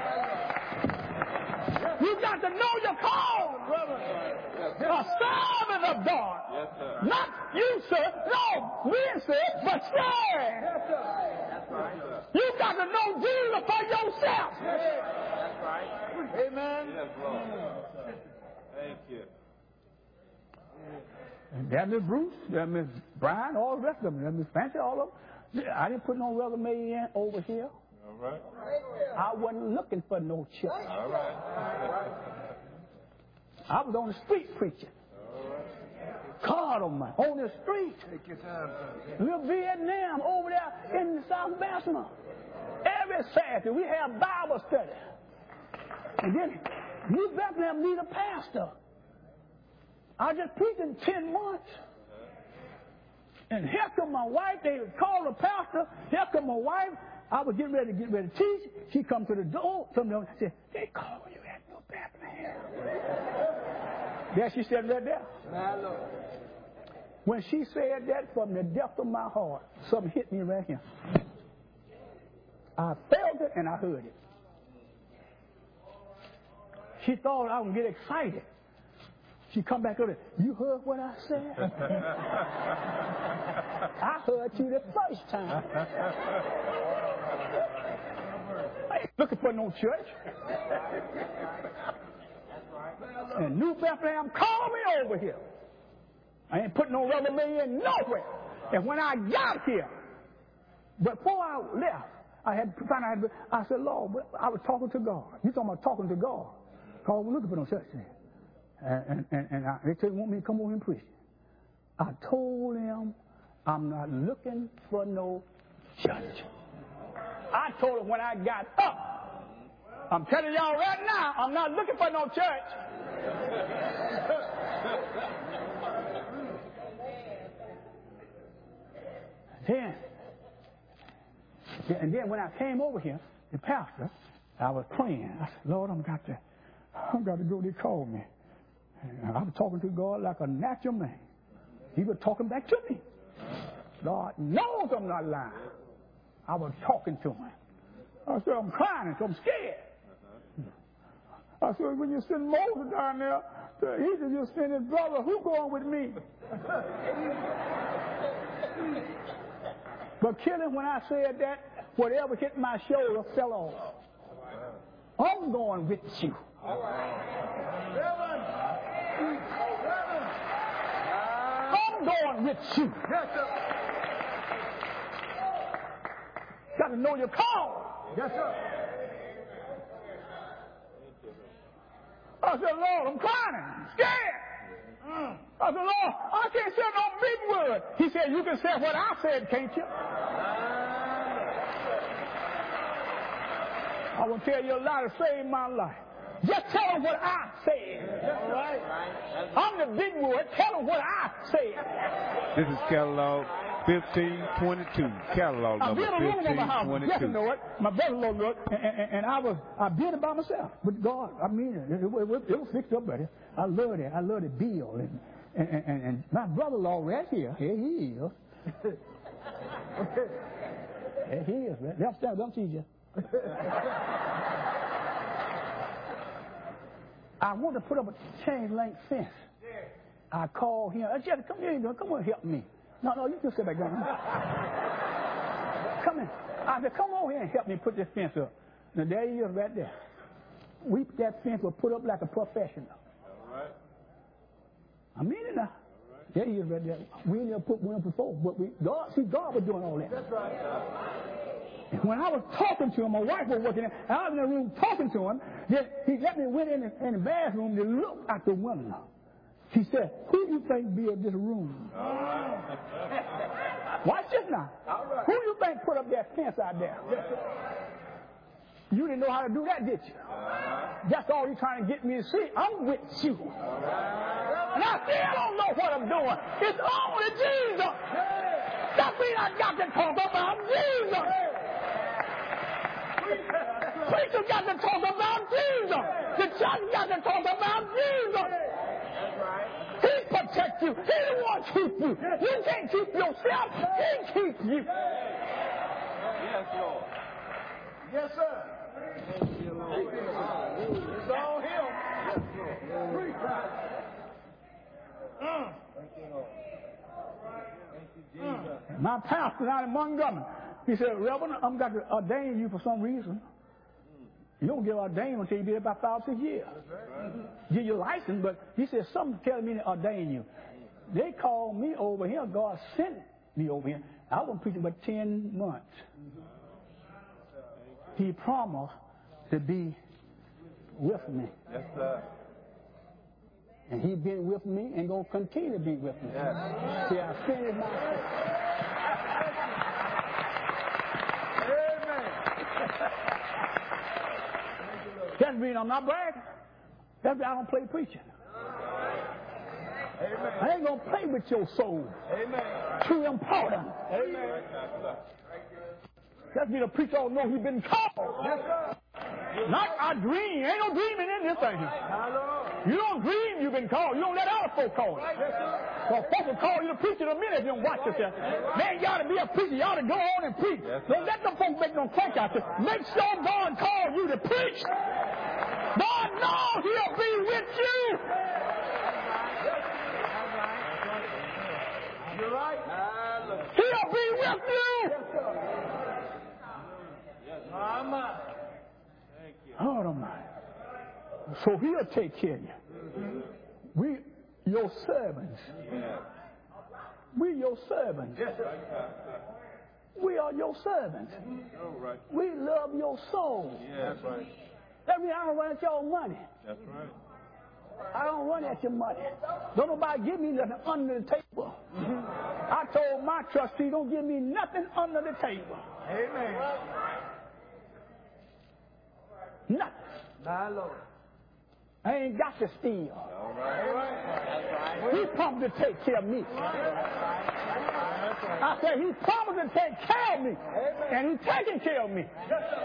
You got to know your call. A servant of God. Yes, sir. Not you, sir. No, we, sir, but sir. Yes, sir. That's right. You got to know Jesus for yourself. Yes. That's right. Amen. Yes, Lord. Thank you. And there's Miss Bruce, there's Miss Brian, all the rest of them. There's Miss Fancy, all of them. I didn't put no resume in over here. All right. I wasn't looking for no church. All right. I was on the street preaching. All right. God Almighty, on the street. Take your time, son. Little Vietnam over there in South Bethlehem. Every Saturday we have Bible study. And then New Bethlehem need a pastor. I just preached in 10 months. And here come my wife. They called the pastor. Here come my wife. I was getting ready to teach. She come to the door. Somebody said, they call you at New Bethlehem. There she said right there. When she said that, from the depth of my heart, something hit me right here. I felt it and I heard it. She thought I would get excited. She come back over there. You heard what I said? I heard you the first time. I ain't looking for no church. And New Bethlehem called me over here. I ain't put no rubber in nowhere. And when I got here, before I left, I said, Lord, I was talking to God. You talking about talking to God? Because I was looking for no church there. And they said, want me to come over and preach. I told them, I'm not looking for no church. I told them when I got up, I'm telling y'all right now, I'm not looking for no church. And then when I came over here, the pastor, I was praying. I said, Lord, I'm got to go. They called me. And I was talking to God like a natural man. He was talking back to me. God knows I'm not lying. I was talking to him. I said, I'm crying, so I'm scared. I said, when you send Moses down there to Egypt, you send his brother. Who going with me? But killing, when I said that, whatever hit my shoulder fell off. I'm going with you. I'm going with you. Got to know your call. Yes, sir. I said, Lord, I'm crying. I'm scared. I said, Lord, I can't say no big word. He said, you can say what I said, can't you? I will tell you a lie to save my life. Just tell them what I said. All right? I'm the big word. Tell them what I said. This is catalog 1522. Catalog number 1522. Yes, you know it. My brother-in-law knew it, and I did it by myself. With God, I mean, it was fixed up, buddy. I love it. I love the bill. And my brother-in-law right here he is. There he is, man. Don't see you. I want to put up a chain link fence. I called him. I said, come here, come on, help me. No, you can sit back down. Come in. I said, come over here and help me put this fence up. Now, there he is right there. That fence was put up like a professional. All right. I mean it now. Right. There he is right there. We never put one up before, but God was doing all that. That's right. And when I was talking to him, my wife was working there, and I was in the room talking to him, then he let me went in the bathroom to look out the window. He said, who do you think built this room? Watch this now. Who do you think put up that fence out there? You didn't know how to do that, did you? That's all you're trying to get me to see. I'm with you. And I still don't know what I'm doing. It's only Jesus. That means I got to talk about Jesus. Preacher got to talk about Jesus. The church got to talk about Jesus. He protects you. He won't keep you. You can't keep yourself. He keeps you. Yes, Lord. Yes, sir. It's all him. My pastor out in Montgomery, he said, Reverend, I'm got to ordain you for some reason. You don't get ordained until you be about 5 or 6 years. Give your license, but he said, something telling me to ordain you. They called me over here. God sent me over here. I wasn't preaching but 10 months. He promised to be with me. Yes, sir. And he's been with me and going to continue to be with me. Yes. See, I finished my... Amen. That's the reason I'm not bragging. That's why I don't play preaching. Amen. I ain't going to play with your soul. Amen. Too important. Amen. That's me, the preacher don't know he's been called. Yes, sir. Not I dream. Ain't no dreaming in this thing. You don't dream you've been called. You don't let other folk call you. Because folks will call you to preach in a minute if you don't watch yourself. Man, you ought to be a preacher. You ought to go on and preach. Don't let them folks make no crank out there. Make sure God calls you to preach. God knows he'll be with you. You're right. He'll be with you. Mama. Oh, don't mind. So he'll take care of you. We, your servants. We your servants. We are your servants. We love your soul. That's right. That means I don't run at your money. That's right. I don't run at your money. Don't nobody give me nothing under the table. I told my trustee, don't give me nothing under the table. Amen. Nothing. My Lord. I ain't got to steal. All right. He promised to take care of me. I said, he promised to take care of me. And he's taking care of me.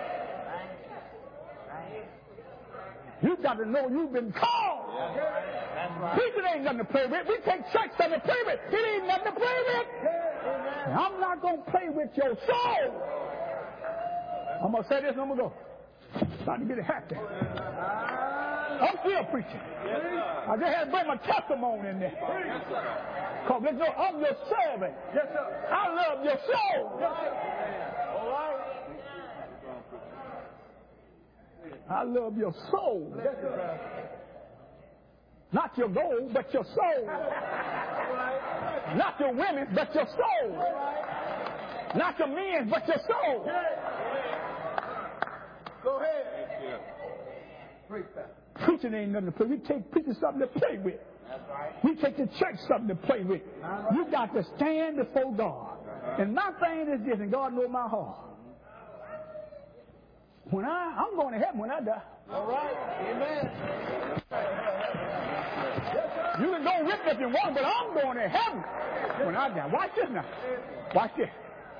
You got to know you've been called. Preaching ain't nothing to play with. We take church stuff to play with. It ain't nothing to play with. And I'm not going to play with your soul. I'm going to say this and I'm going to go. Trying to get it happy. I'm still preaching. I just had to bring my testimony in there. Because I'm your servant. I love your soul. All right. I love your soul. Not your gold, but your soul. Not your women, but your soul. Not your men, but your soul. Go ahead. Preaching ain't nothing to play with. We take preaching something to play with. We take the church something to play with. You got to stand before God. And my thing is this, and God knows my heart. When I'm going to heaven when I die. All right. Amen. You can go with me if you want, but I'm going to heaven when I die. Watch this now. Watch this.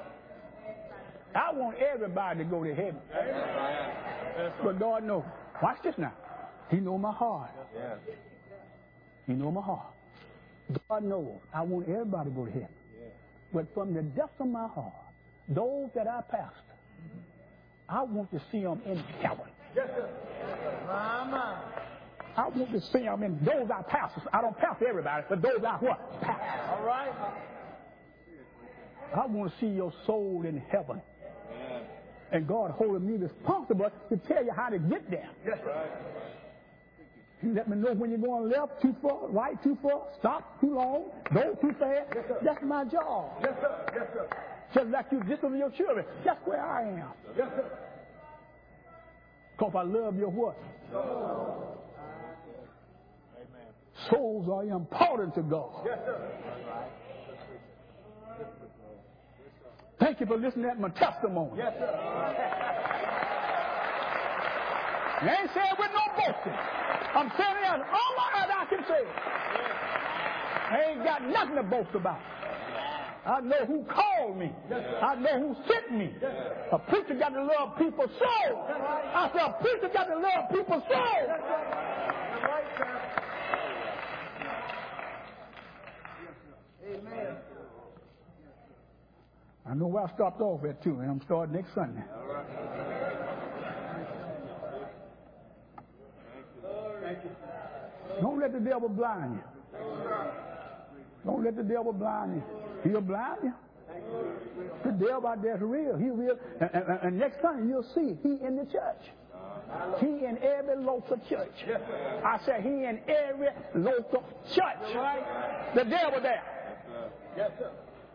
I want everybody to go to heaven. But God knows. Watch this now. He knows my heart. He knows my heart. God knows I want everybody to go to heaven. But from the depths of my heart, those that I pastor, I want to see them in heaven. Mama. I want to see them in those I pastor. I don't pastor everybody, but those I what? Pastor. All right. I want to see your soul in heaven. And God holding me responsible to tell you how to get there. Yes, right. You let me know when you're going left too far, right too far, stop too long, go too fast. Yes, sir. That's my job. Yes, sir. Yes, sir. Just like you discipline your children. That's where I am. Yes, sir. Because I love your what? Soul. Souls are important to God. Yes, sir. Thank you for listening to my testimony. Yes, sir. You ain't saying with no boasting. I'm saying it as all I can say. I ain't got nothing to boast about. I know who called me. I know who sent me. A preacher got to love people's soul. I said a preacher got to love people's soul. Amen. I know where I stopped off at too, and I'm starting next Sunday. Don't let the devil blind you. Don't let the devil blind you. He'll blind you. The devil out there is real. He real. And next Sunday you'll see he in the church. He in every local church. I said he in every local church. The devil there. Yes, sir.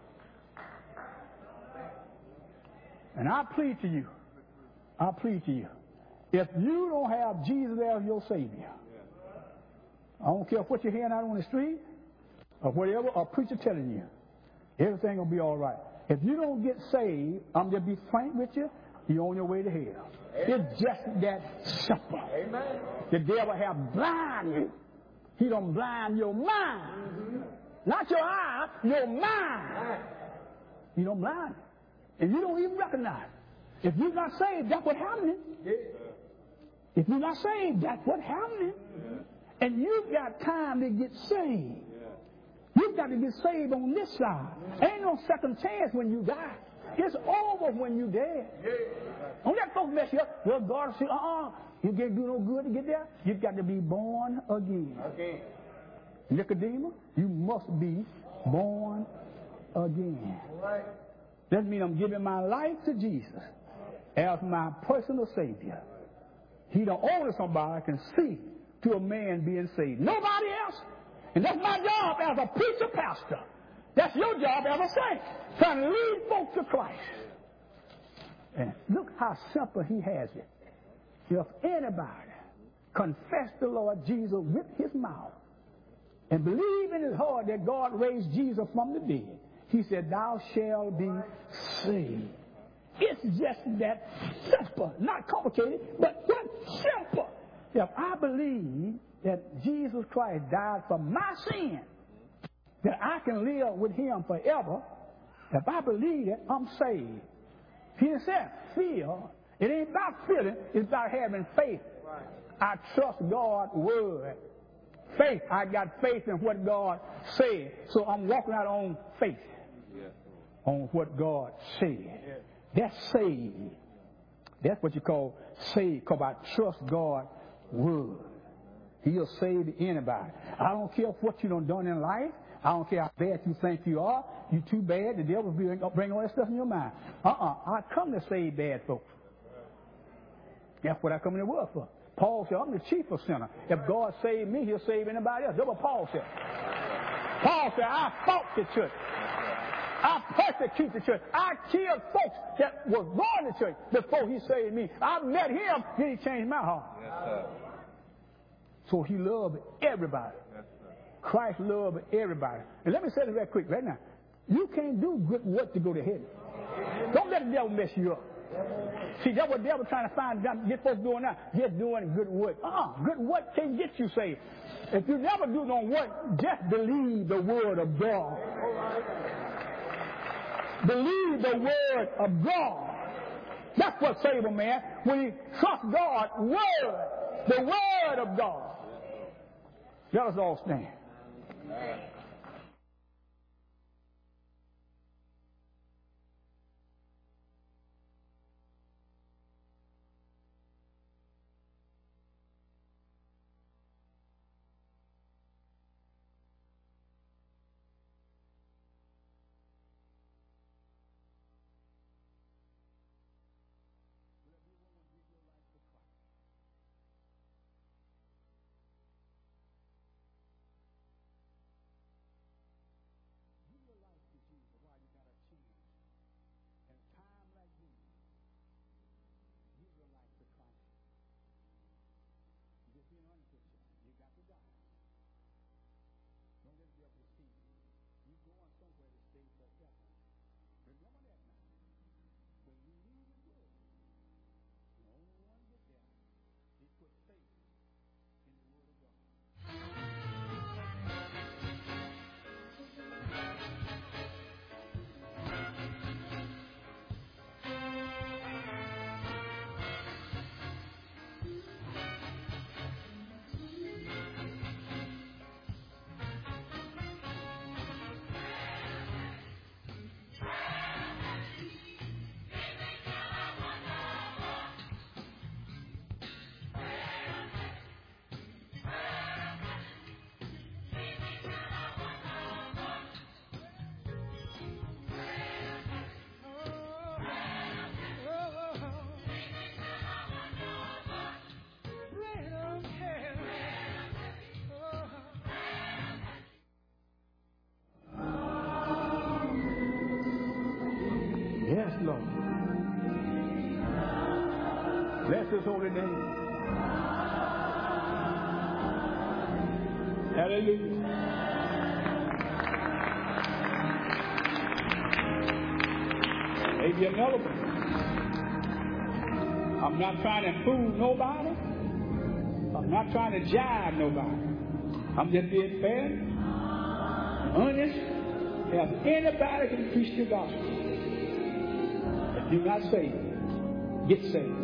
And I plead to you, if you don't have Jesus as your Savior, I don't care what you're hearing out on the street or whatever a preacher telling you, everything will be all right. If you don't get saved, I'm just be frank with you, you're on your way to hell. Amen. It's just that simple. Amen. The devil have blinded you. He don't blind your mind. Not your eye, your mind. He don't blind you. And you don't even recognize it. If you're not saved, that's what's happening. If you're not saved, that's what's happening. And you've got time to get saved. You've got to get saved on this side. Ain't no second chance when you die. It's over when you dead. Don't let folks mess you up. Well, God will say, you can't do no good to get there. You've got to be born again. Nicodemus, you must be born again. That means I'm giving my life to Jesus as my personal Savior. He the only somebody can see to a man being saved. Nobody else. And that's my job as a preacher pastor. That's your job as a saint. Trying to lead folks to Christ. And look how simple he has it. If anybody confess the Lord Jesus with his mouth and believe in his heart that God raised Jesus from the dead, he said, thou shalt be saved. It's just that simple. Not complicated, but simple. If I believe that Jesus Christ died for my sin, that I can live with him forever, if I believe that, I'm saved. He didn't say feel. It ain't about feeling. It's about having faith. I trust God's word. Faith. I got faith in what God said. So I'm walking out on faith. On what God said. That's saved. That's what you call saved. Because I trust God's word. He'll save anybody. I don't care what you done in life. I don't care how bad you think you are. You too bad. The devil will bring all that stuff in your mind. I come to save bad folks. That's what I come in the world for. Paul said, I'm the chief of sinners. If God saved me, he'll save anybody else. That's what Paul said. Paul said, I fought the church. I persecuted the church. I killed folks that was going to church before he saved me. I met him, then he changed my heart. Yes, so he loved everybody. Yes, Christ loved everybody. And let me say this real quick right now. You can't do good work to go to heaven. Don't let the devil mess you up. See, that's what the devil trying to find, get folks doing now. Just doing good work. Good work can't get you saved. If you never do no work, just believe the word of God. Believe the word of God. That's what saves a man. When he trusts God's word, the word of God. Let us all stand. Yes, Lord. Bless his holy name. Hallelujah. Maybe another one. I'm not trying to fool nobody. I'm not trying to jive nobody. I'm just being fair, honest. If anybody can preach the gospel, if you're not saved, Get saved.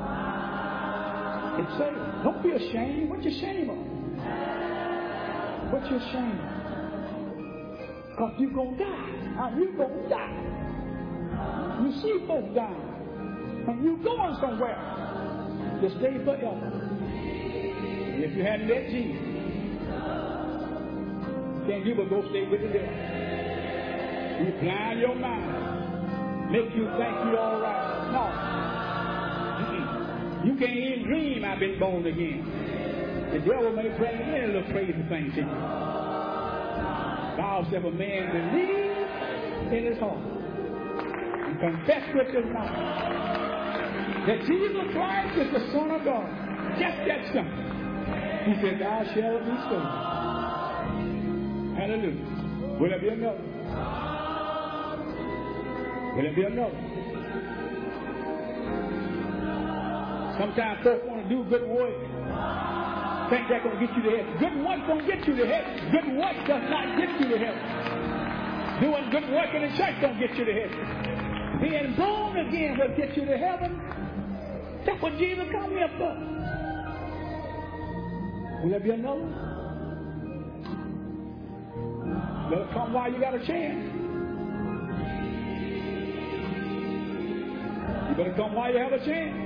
Get saved. Don't be ashamed. What you ashamed of? What you ashamed of? Because you're going to die. You're going to die. You see folks dying. And you're going somewhere to stay forever. And if you hadn't met Jesus, then you will go stay with the devil. You blind your mind. Make you think you're all right. No. You can't even dream I've been born again. The devil may bring any little crazy thing to you. God said, if a man believes in his heart and confess with his mouth that Jesus Christ is the Son of God, just that simple, he said, thou shalt be saved. Hallelujah. Will there be another? Will there be another? Sometimes folks want to do good work. Think that's going to get you to heaven. Good work don't get you to heaven. Good work does not get you to heaven. Doing good work in the church don't get you to heaven. Being born again will get you to heaven. That's what Jesus come here for. Will there be another? Let it come while you got a chance. You better come while you have a chance.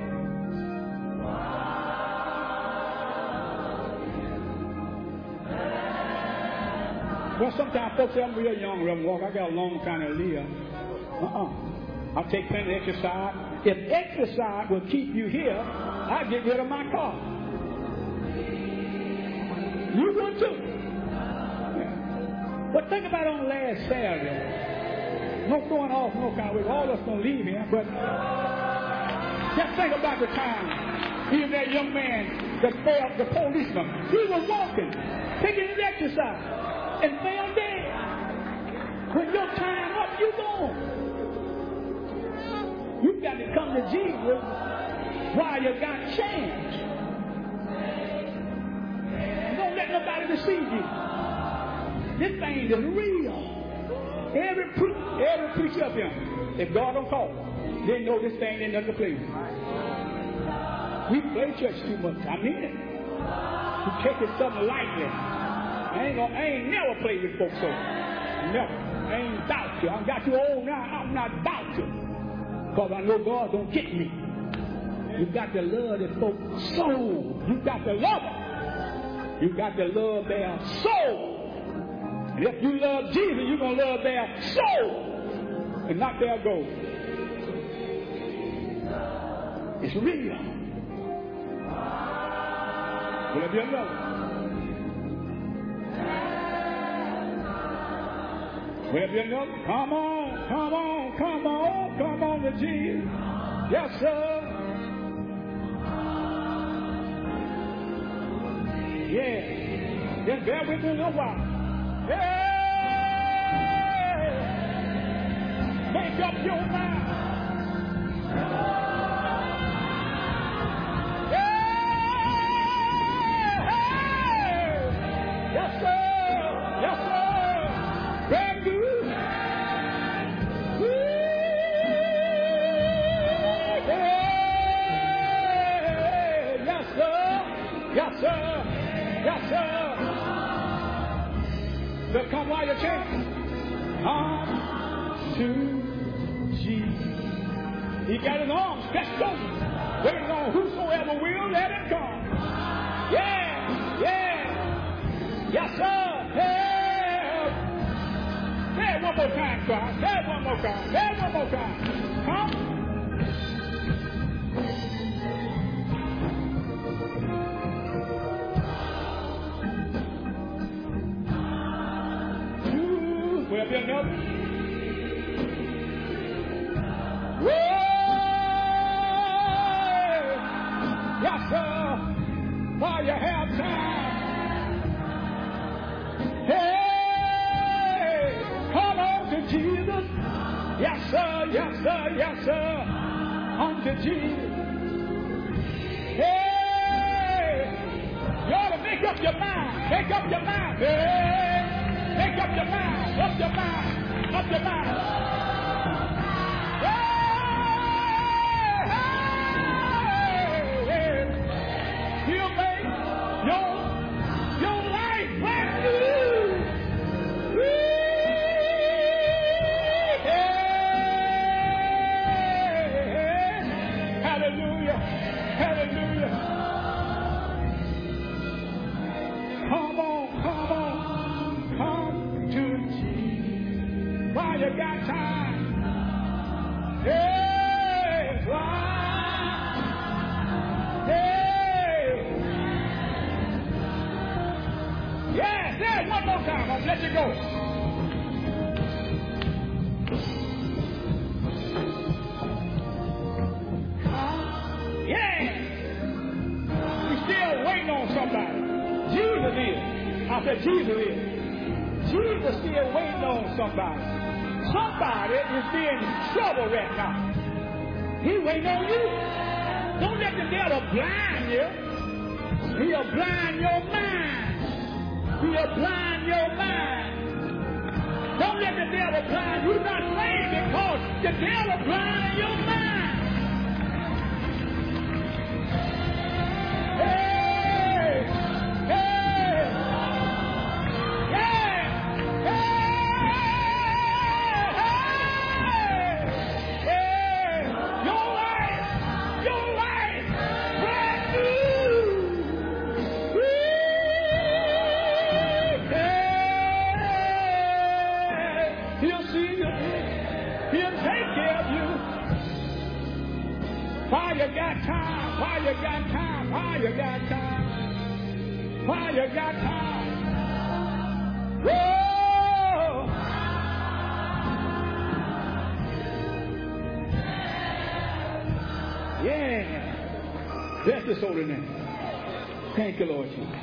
Well, sometimes folks say, I'm real young, Reverend Walker. I got a long time to live. I take plenty of exercise. If exercise will keep you here, I'll get rid of my car. You would too. Yeah. But think about on last Saturday. No throwing off no kind of way. All of us going to leave here. But just think about the time. Even that young man that failed the policeman. He was walking, taking his exercise, and fell dead. When your time up, you gone. You've got to come to Jesus while you got chance. Don't let nobody deceive you. This thing is real. Every preacher up here, if God don't call, they know this thing ain't nothing to play with. We play church too much. I mean it. We take it something lightly. I ain't never played with folks so. Never. I ain't about to. I got too old now. I'm not about to. Because I know God don't get me. You got to love the folks' soul. You got to love them. You got to love their soul. And if you love Jesus, you're going to love their soul and not their gold. It's real. Will it be another? Will it be another? Come on, come on, come on, come on to Jesus. Yes, sir. Yeah. Just bear with me a little while. Hey! Make up your mind. Yes, sir. Yes, sir. Brand new. Yes, sir. Yes, sir. Yes, sir. But come while you can. To Jesus. He got his arms stretched open, waiting on whosoever will let him come. Yeah, yeah. Yes, sir. Hey. Say it one more time, Christ. Say it one more time. Say it one more time. Come. Will there be another? Whoa! Yes, sir. While you have time. Hey, come on to Jesus. Yes, sir. Yes, sir. Yes, sir. On to Jesus. Hey, you ought to make up your mind. Make up your mind. Hey, make up your mind. Up your mind. Up your mind. Hey, hey. while you got time. Hey, why? Hey. Yeah, say it one more time. I'll let you go. Yeah. We're still waiting on somebody. Jesus is. I said Jesus is. Jesus still waiting on somebody. Somebody is being in trouble right now. He waiting on you. Don't let the devil blind you. He'll blind your mind. He'll blind your mind. Don't let the devil blind you. You're not saved because the devil blind your mind. Hey! Hey! Yeah! Hey! Your life, brand new. He'll see you. He'll take care of you. While you got time, while you got time, while you got time, while you got time. Whoa! Yeah. Bless His holy name. Thank you, Lord Jesus.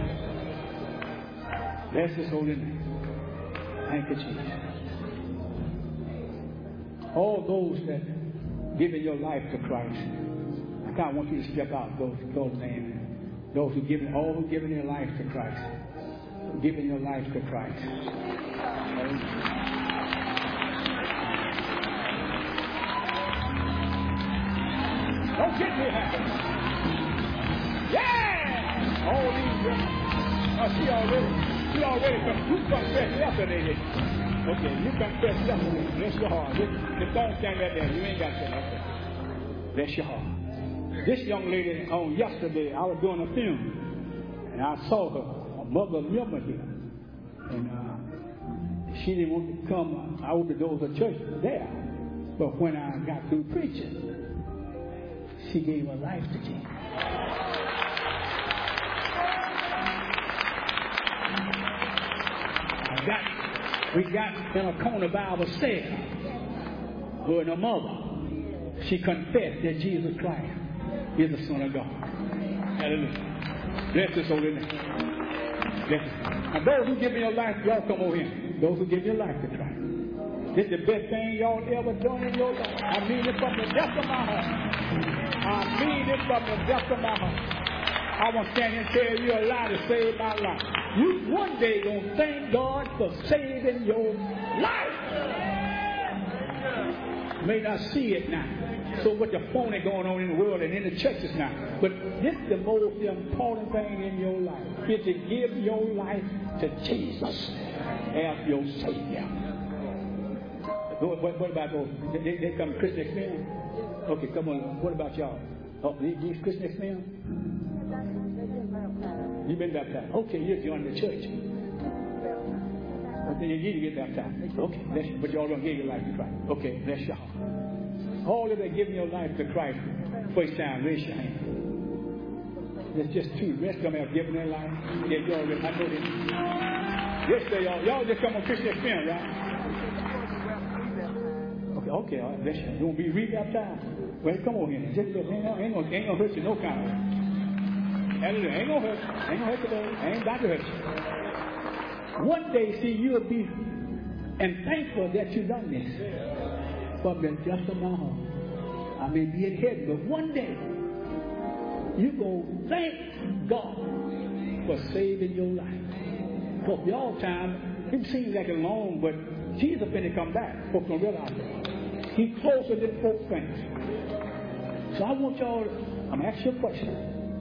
Bless His holy name. Thank you, Jesus. All those that giving your life to Christ, I kind of want you to step out those names. Those who giving their life to Christ, giving your life to Christ. Don't get me happy. Yeah! All these women. She already you confessed yesterday. Okay, you confessed yesterday. Bless your heart. Just don't stand right there. You ain't got to say nothing. Bless your heart. This young lady on yesterday, I was doing a film, and I saw her, a mother member here, and she didn't want to come. I opened the doors of church there, but when I got through preaching, she gave her life to Jesus. We got in a corner Bible said, her and her mother, she confessed that Jesus Christ is the Son of God. Hallelujah. Bless His holy name. Bless His. And those who give me your life, y'all come over here. Those who give your life to Christ. This is the best thing y'all ever done in your life. I mean it from the depth of my heart. I mean it from the depth of my heart. I want to stand here and tell you a lie to save my life. You one day gonna thank God for saving your life. You may not see it now. So what the phony going on in the world and in the churches now. But this is the most important thing in your life. Is to give your life to Jesus as your Savior. What about those? They come Christian experience? Okay, come on. What about y'all? Oh, these Christian experience? You've been baptized. Okay, you're joining the church. But then you need to get baptized. Okay, but y'all don't give your life to Christ. Okay, that's y'all. All of that giving your life to Christ, first time, raise your hand. There's just two. The rest of them have given their life. Yeah, y'all, I know this. Yes, they all. Y'all just come on Christian experience, right? Okay, all right, bless you. You want to be re-baptized? Well, come on here. Just ain't gonna hurt you no kind of way. Hallelujah. Ain't gonna hurt you. Ain't gonna hurt you, baby. Ain't about to hurt you. One day, see, you'll be and thankful that you done this. From the depth of my heart. I may be in heaven, but one day you're going to thank God for saving your life. For y'all time, it seems like it's long, but Jesus finna come back. Folks don't realize that. He's closer than folks think. So I want y'all, I'm going to ask you a question.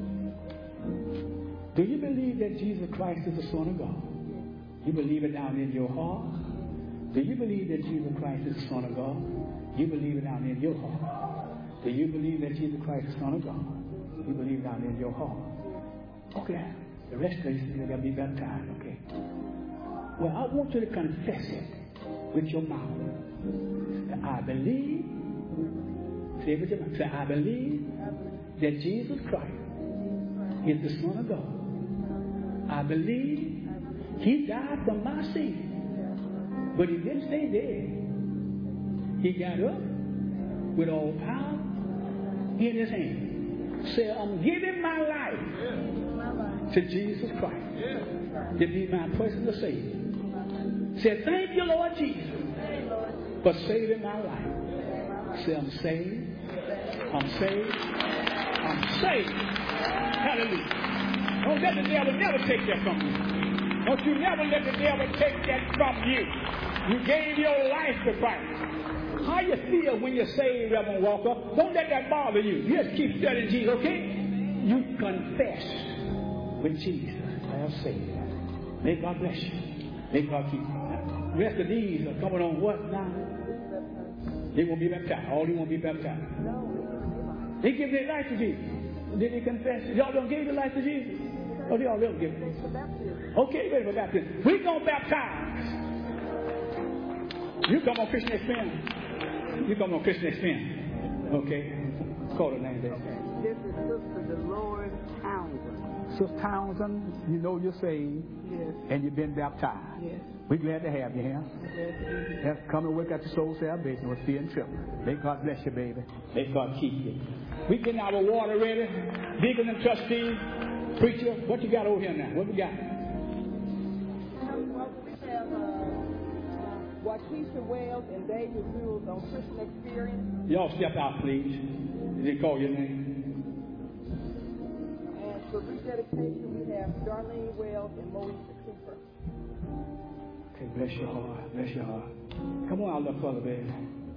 Do you believe that Jesus Christ is the Son of God? You believe it down in your heart? Do you believe that Jesus Christ is the Son of God? You believe it down in your heart. Do you believe that Jesus Christ is the Son of God? You believe it down in your heart. Okay. The rest of you got to be baptized. Okay. Well, I want you to confess it. with your mouth. Say, I believe. Say it with your mouth. Say, I believe that Jesus Christ is the Son of God. I believe He died for my sin. But He didn't stay dead. He got up with all power in His hand. Say, I'm giving my life to Jesus Christ to be my personal Savior. Say, thank you, Lord Jesus, for saving my life. Say, I'm saved. I'm saved. I'm saved. Hallelujah. Don't let the devil never take that from you. Don't you never let the devil take that from you. You gave your life to Christ. How you feel when you're saved, Reverend Walker? Don't let that bother you. You just keep studying Jesus, okay? You confess with Jesus. I am saved. May God bless you. May God keep you. The rest of these are coming on what now? They won't be baptized. All they won't be baptized. They give their life to Jesus. Did they confess? Y'all don't give their life to Jesus? Oh, they all will give it. Okay, ready for baptism. We're going to baptize. You come on Christian Experience. You come on Christian Experience. Okay. Call her name there. This is Sister Dolores Townsend. Sister Townsend, you know you're saved. Yes. And you've been baptized. Yes. We're glad to have you here. Yes. Yes, come and work at the soul salvation with fear and trembling. May God bless you, baby. May God keep you. We getting our water ready. Deacon and trustee, preacher, what you got over here now? What we got? Well, we have Waukesha Wells and David Rules on Christian Experience. Y'all step out, please. They call your name. And for rededication, we have Darlene Wells and Moesha Cooper. Okay, bless your heart. Bless your heart. Come on out, little brother, baby.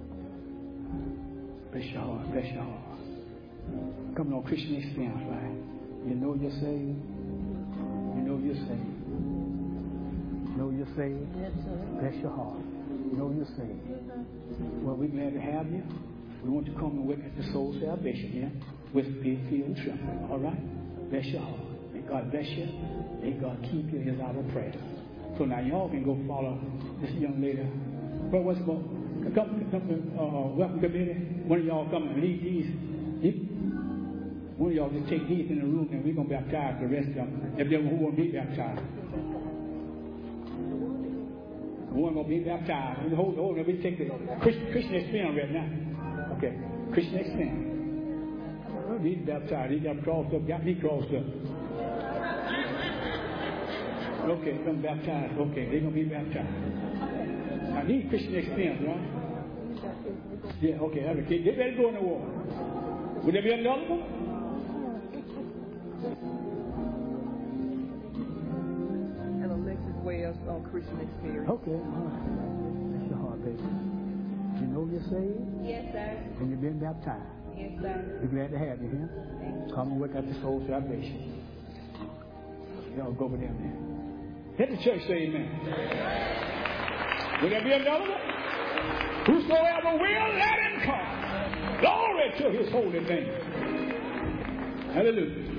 Bless your heart. Bless your heart. Coming on Christian Experience, right? You know you're saved. You know you're saved. You know you're saved. Yes, sir. Bless your heart. You know you're saved. Well, we're glad to have you. We want you to come and work at the soul salvation here with fear and trembling. All right? Bless your heart. May God bless you. May God keep you is our prayer. So now y'all can go follow this young lady. But what's going? Welcome committee. One of y'all come and lead these. One of y'all just take these in the room and we're going to baptize the rest of them. If they who won't be baptized. We won't going to be baptized. Hold on. We take the Christian Experience right now. Okay. Christian Experience. He's baptized. He got crossed up. Got me crossed up. Okay. Come baptized. Okay. They're going to be baptized. I need Christian Experience, right? Yeah. Okay. They better go in the water. Would there be another one? And Alexis Wells on Christian Experience. Okay, all right. Bless your heart, baby. You know you're saved? Yes, sir. And you've been baptized. Yes, sir. We're glad to have you here. Come and work at the soul salvation. Y'all go with them there. Let the church say amen. Will there be another one? Whosoever will, let him come. Glory to his holy name. Hallelujah.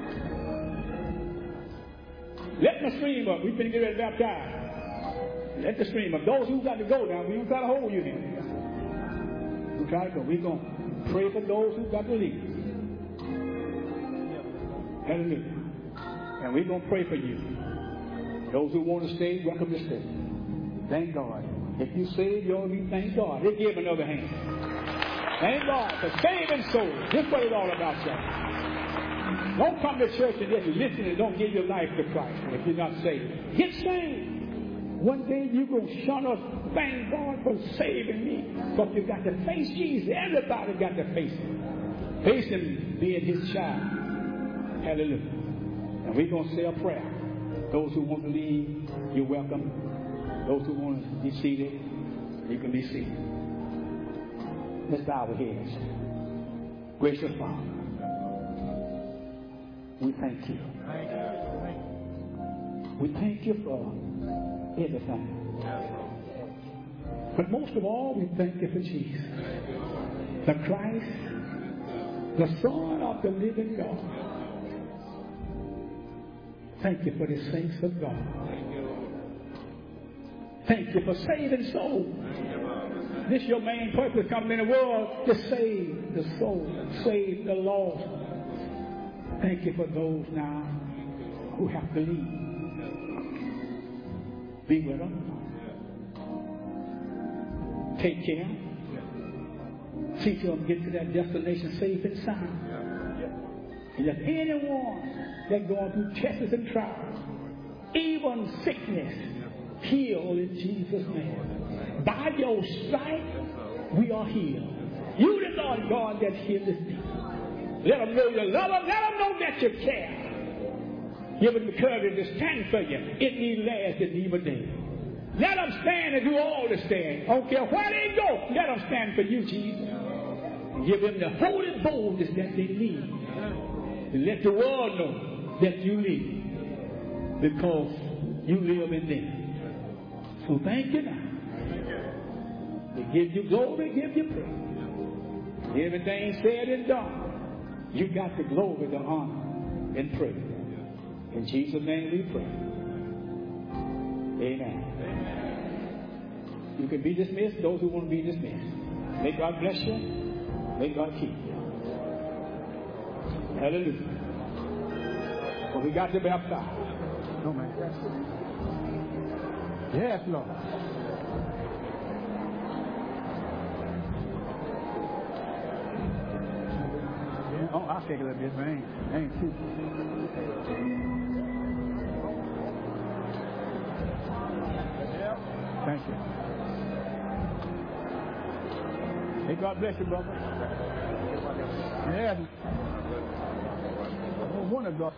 Let the stream up. We've been getting ready to baptize. Let the stream up. Those who got to go now, we don't try to hold you here. We try to go. We're going to pray for those who got to leave. Hallelujah. And we're going to pray for you. Those who want to stay, welcome to stay. Thank God. If you save, you ought to be thank God. They give another hand. Thank God for saving souls. This is what it's all about, y'all. Don't come to church and just listen and don't give your life to Christ if you're not saved. Get saved. One day you're going to shun us. Thank God for saving me. But you got to face Jesus. Everybody got to face him. Face him being his child. Hallelujah. And we're going to say a prayer. Those who want to leave, you're welcome. Those who want to be seated, you can be seated. Let's bow our heads. Gracious Father, we thank you. We thank you for everything. But most of all, we thank you for Jesus, the Christ, the Son of the living God. Thank you for the saints of God. Thank you for saving souls. This your main purpose coming in the world, to save the soul, save the lost. Thank you for those now who have to leave. Be with them. Take care. See to them get to that destination safe and sound. And if anyone that's going through tests and trials, even sickness, heal in Jesus' name. By your stripes, we are healed. You the Lord God that healed this thing. Let them know you love them. Let them know that you care. Give them the courage to stand for you in these last and evil days. Let them stand and do all the stand. I don't care where they go. Let them stand for you, Jesus. Give them the holy boldness that they need. And let the world know that you live. Because you live in them. So thank you now. They give you glory, give you praise. Everything said and done, you got the glory, the honor, and praise. In Jesus' name we pray. Amen. You can be dismissed, those who want to be dismissed. May God bless you. May God keep you. Hallelujah. Well, we got to baptize. No, man. Yes, Lord. Oh, I'll take a little bit, man. Ain't too. Thank you. May God bless you, brother. Yeah. No wonder God.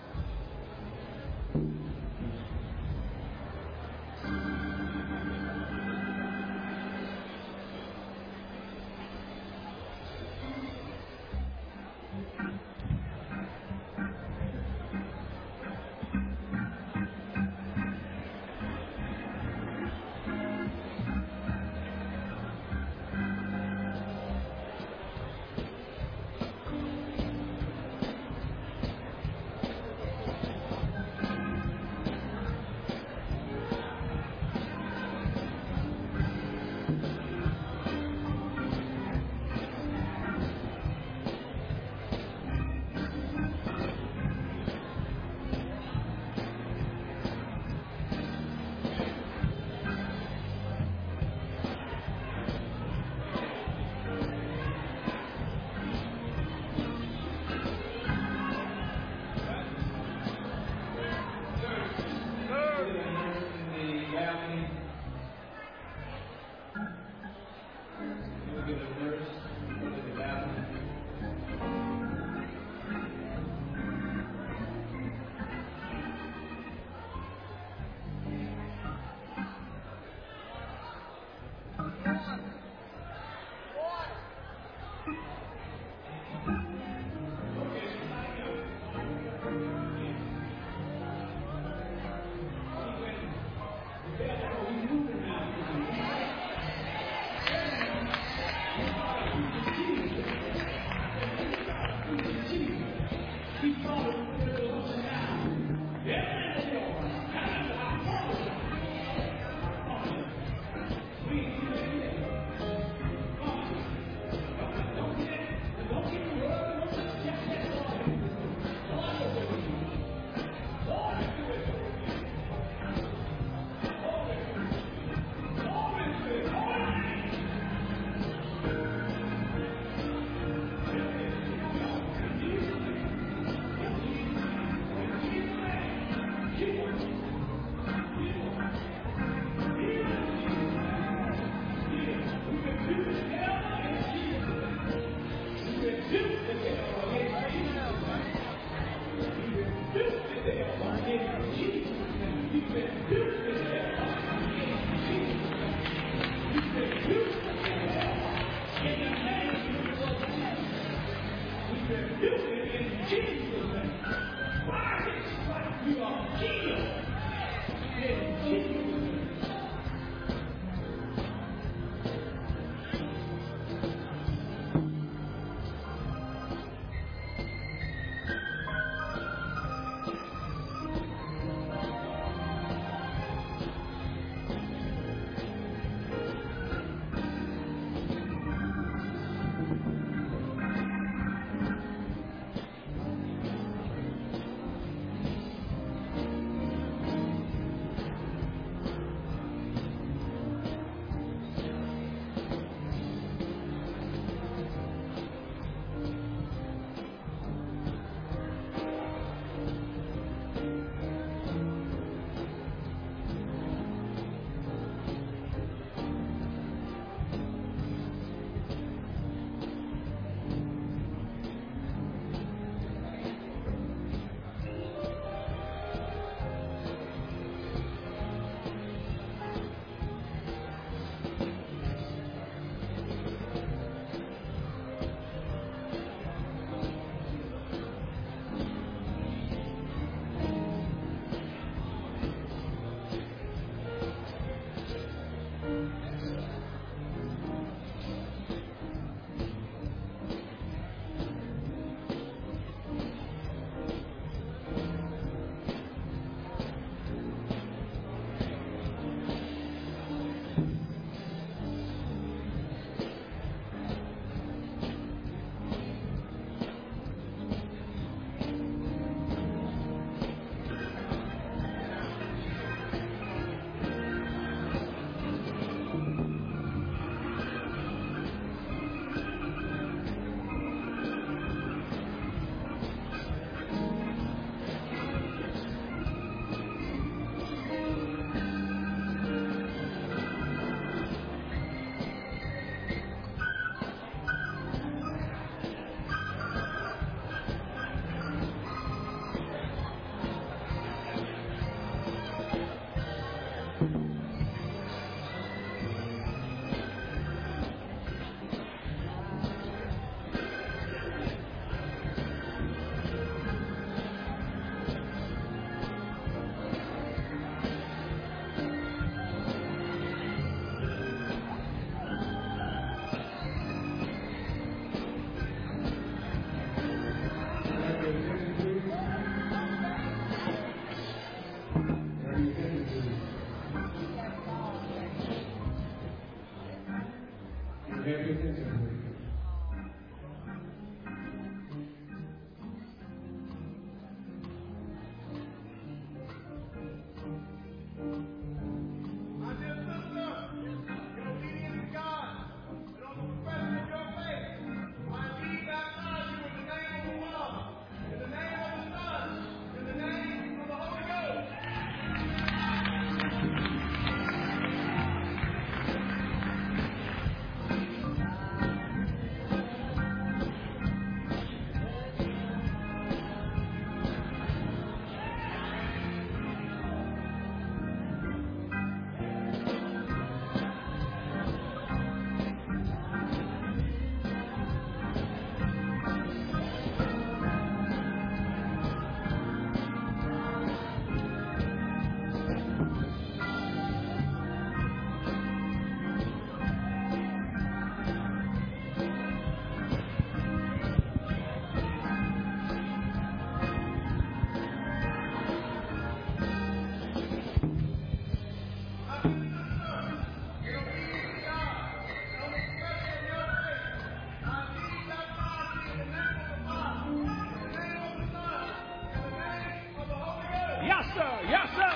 Yes, sir. Yes, sir.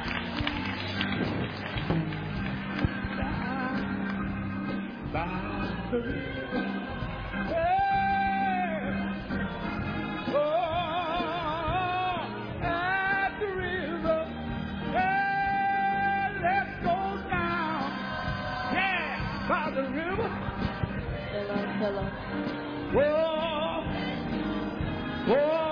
By the river. Yeah. Oh, at the river. Yeah, let's go down. Yeah, by the river. Hello, hello. Oh, oh.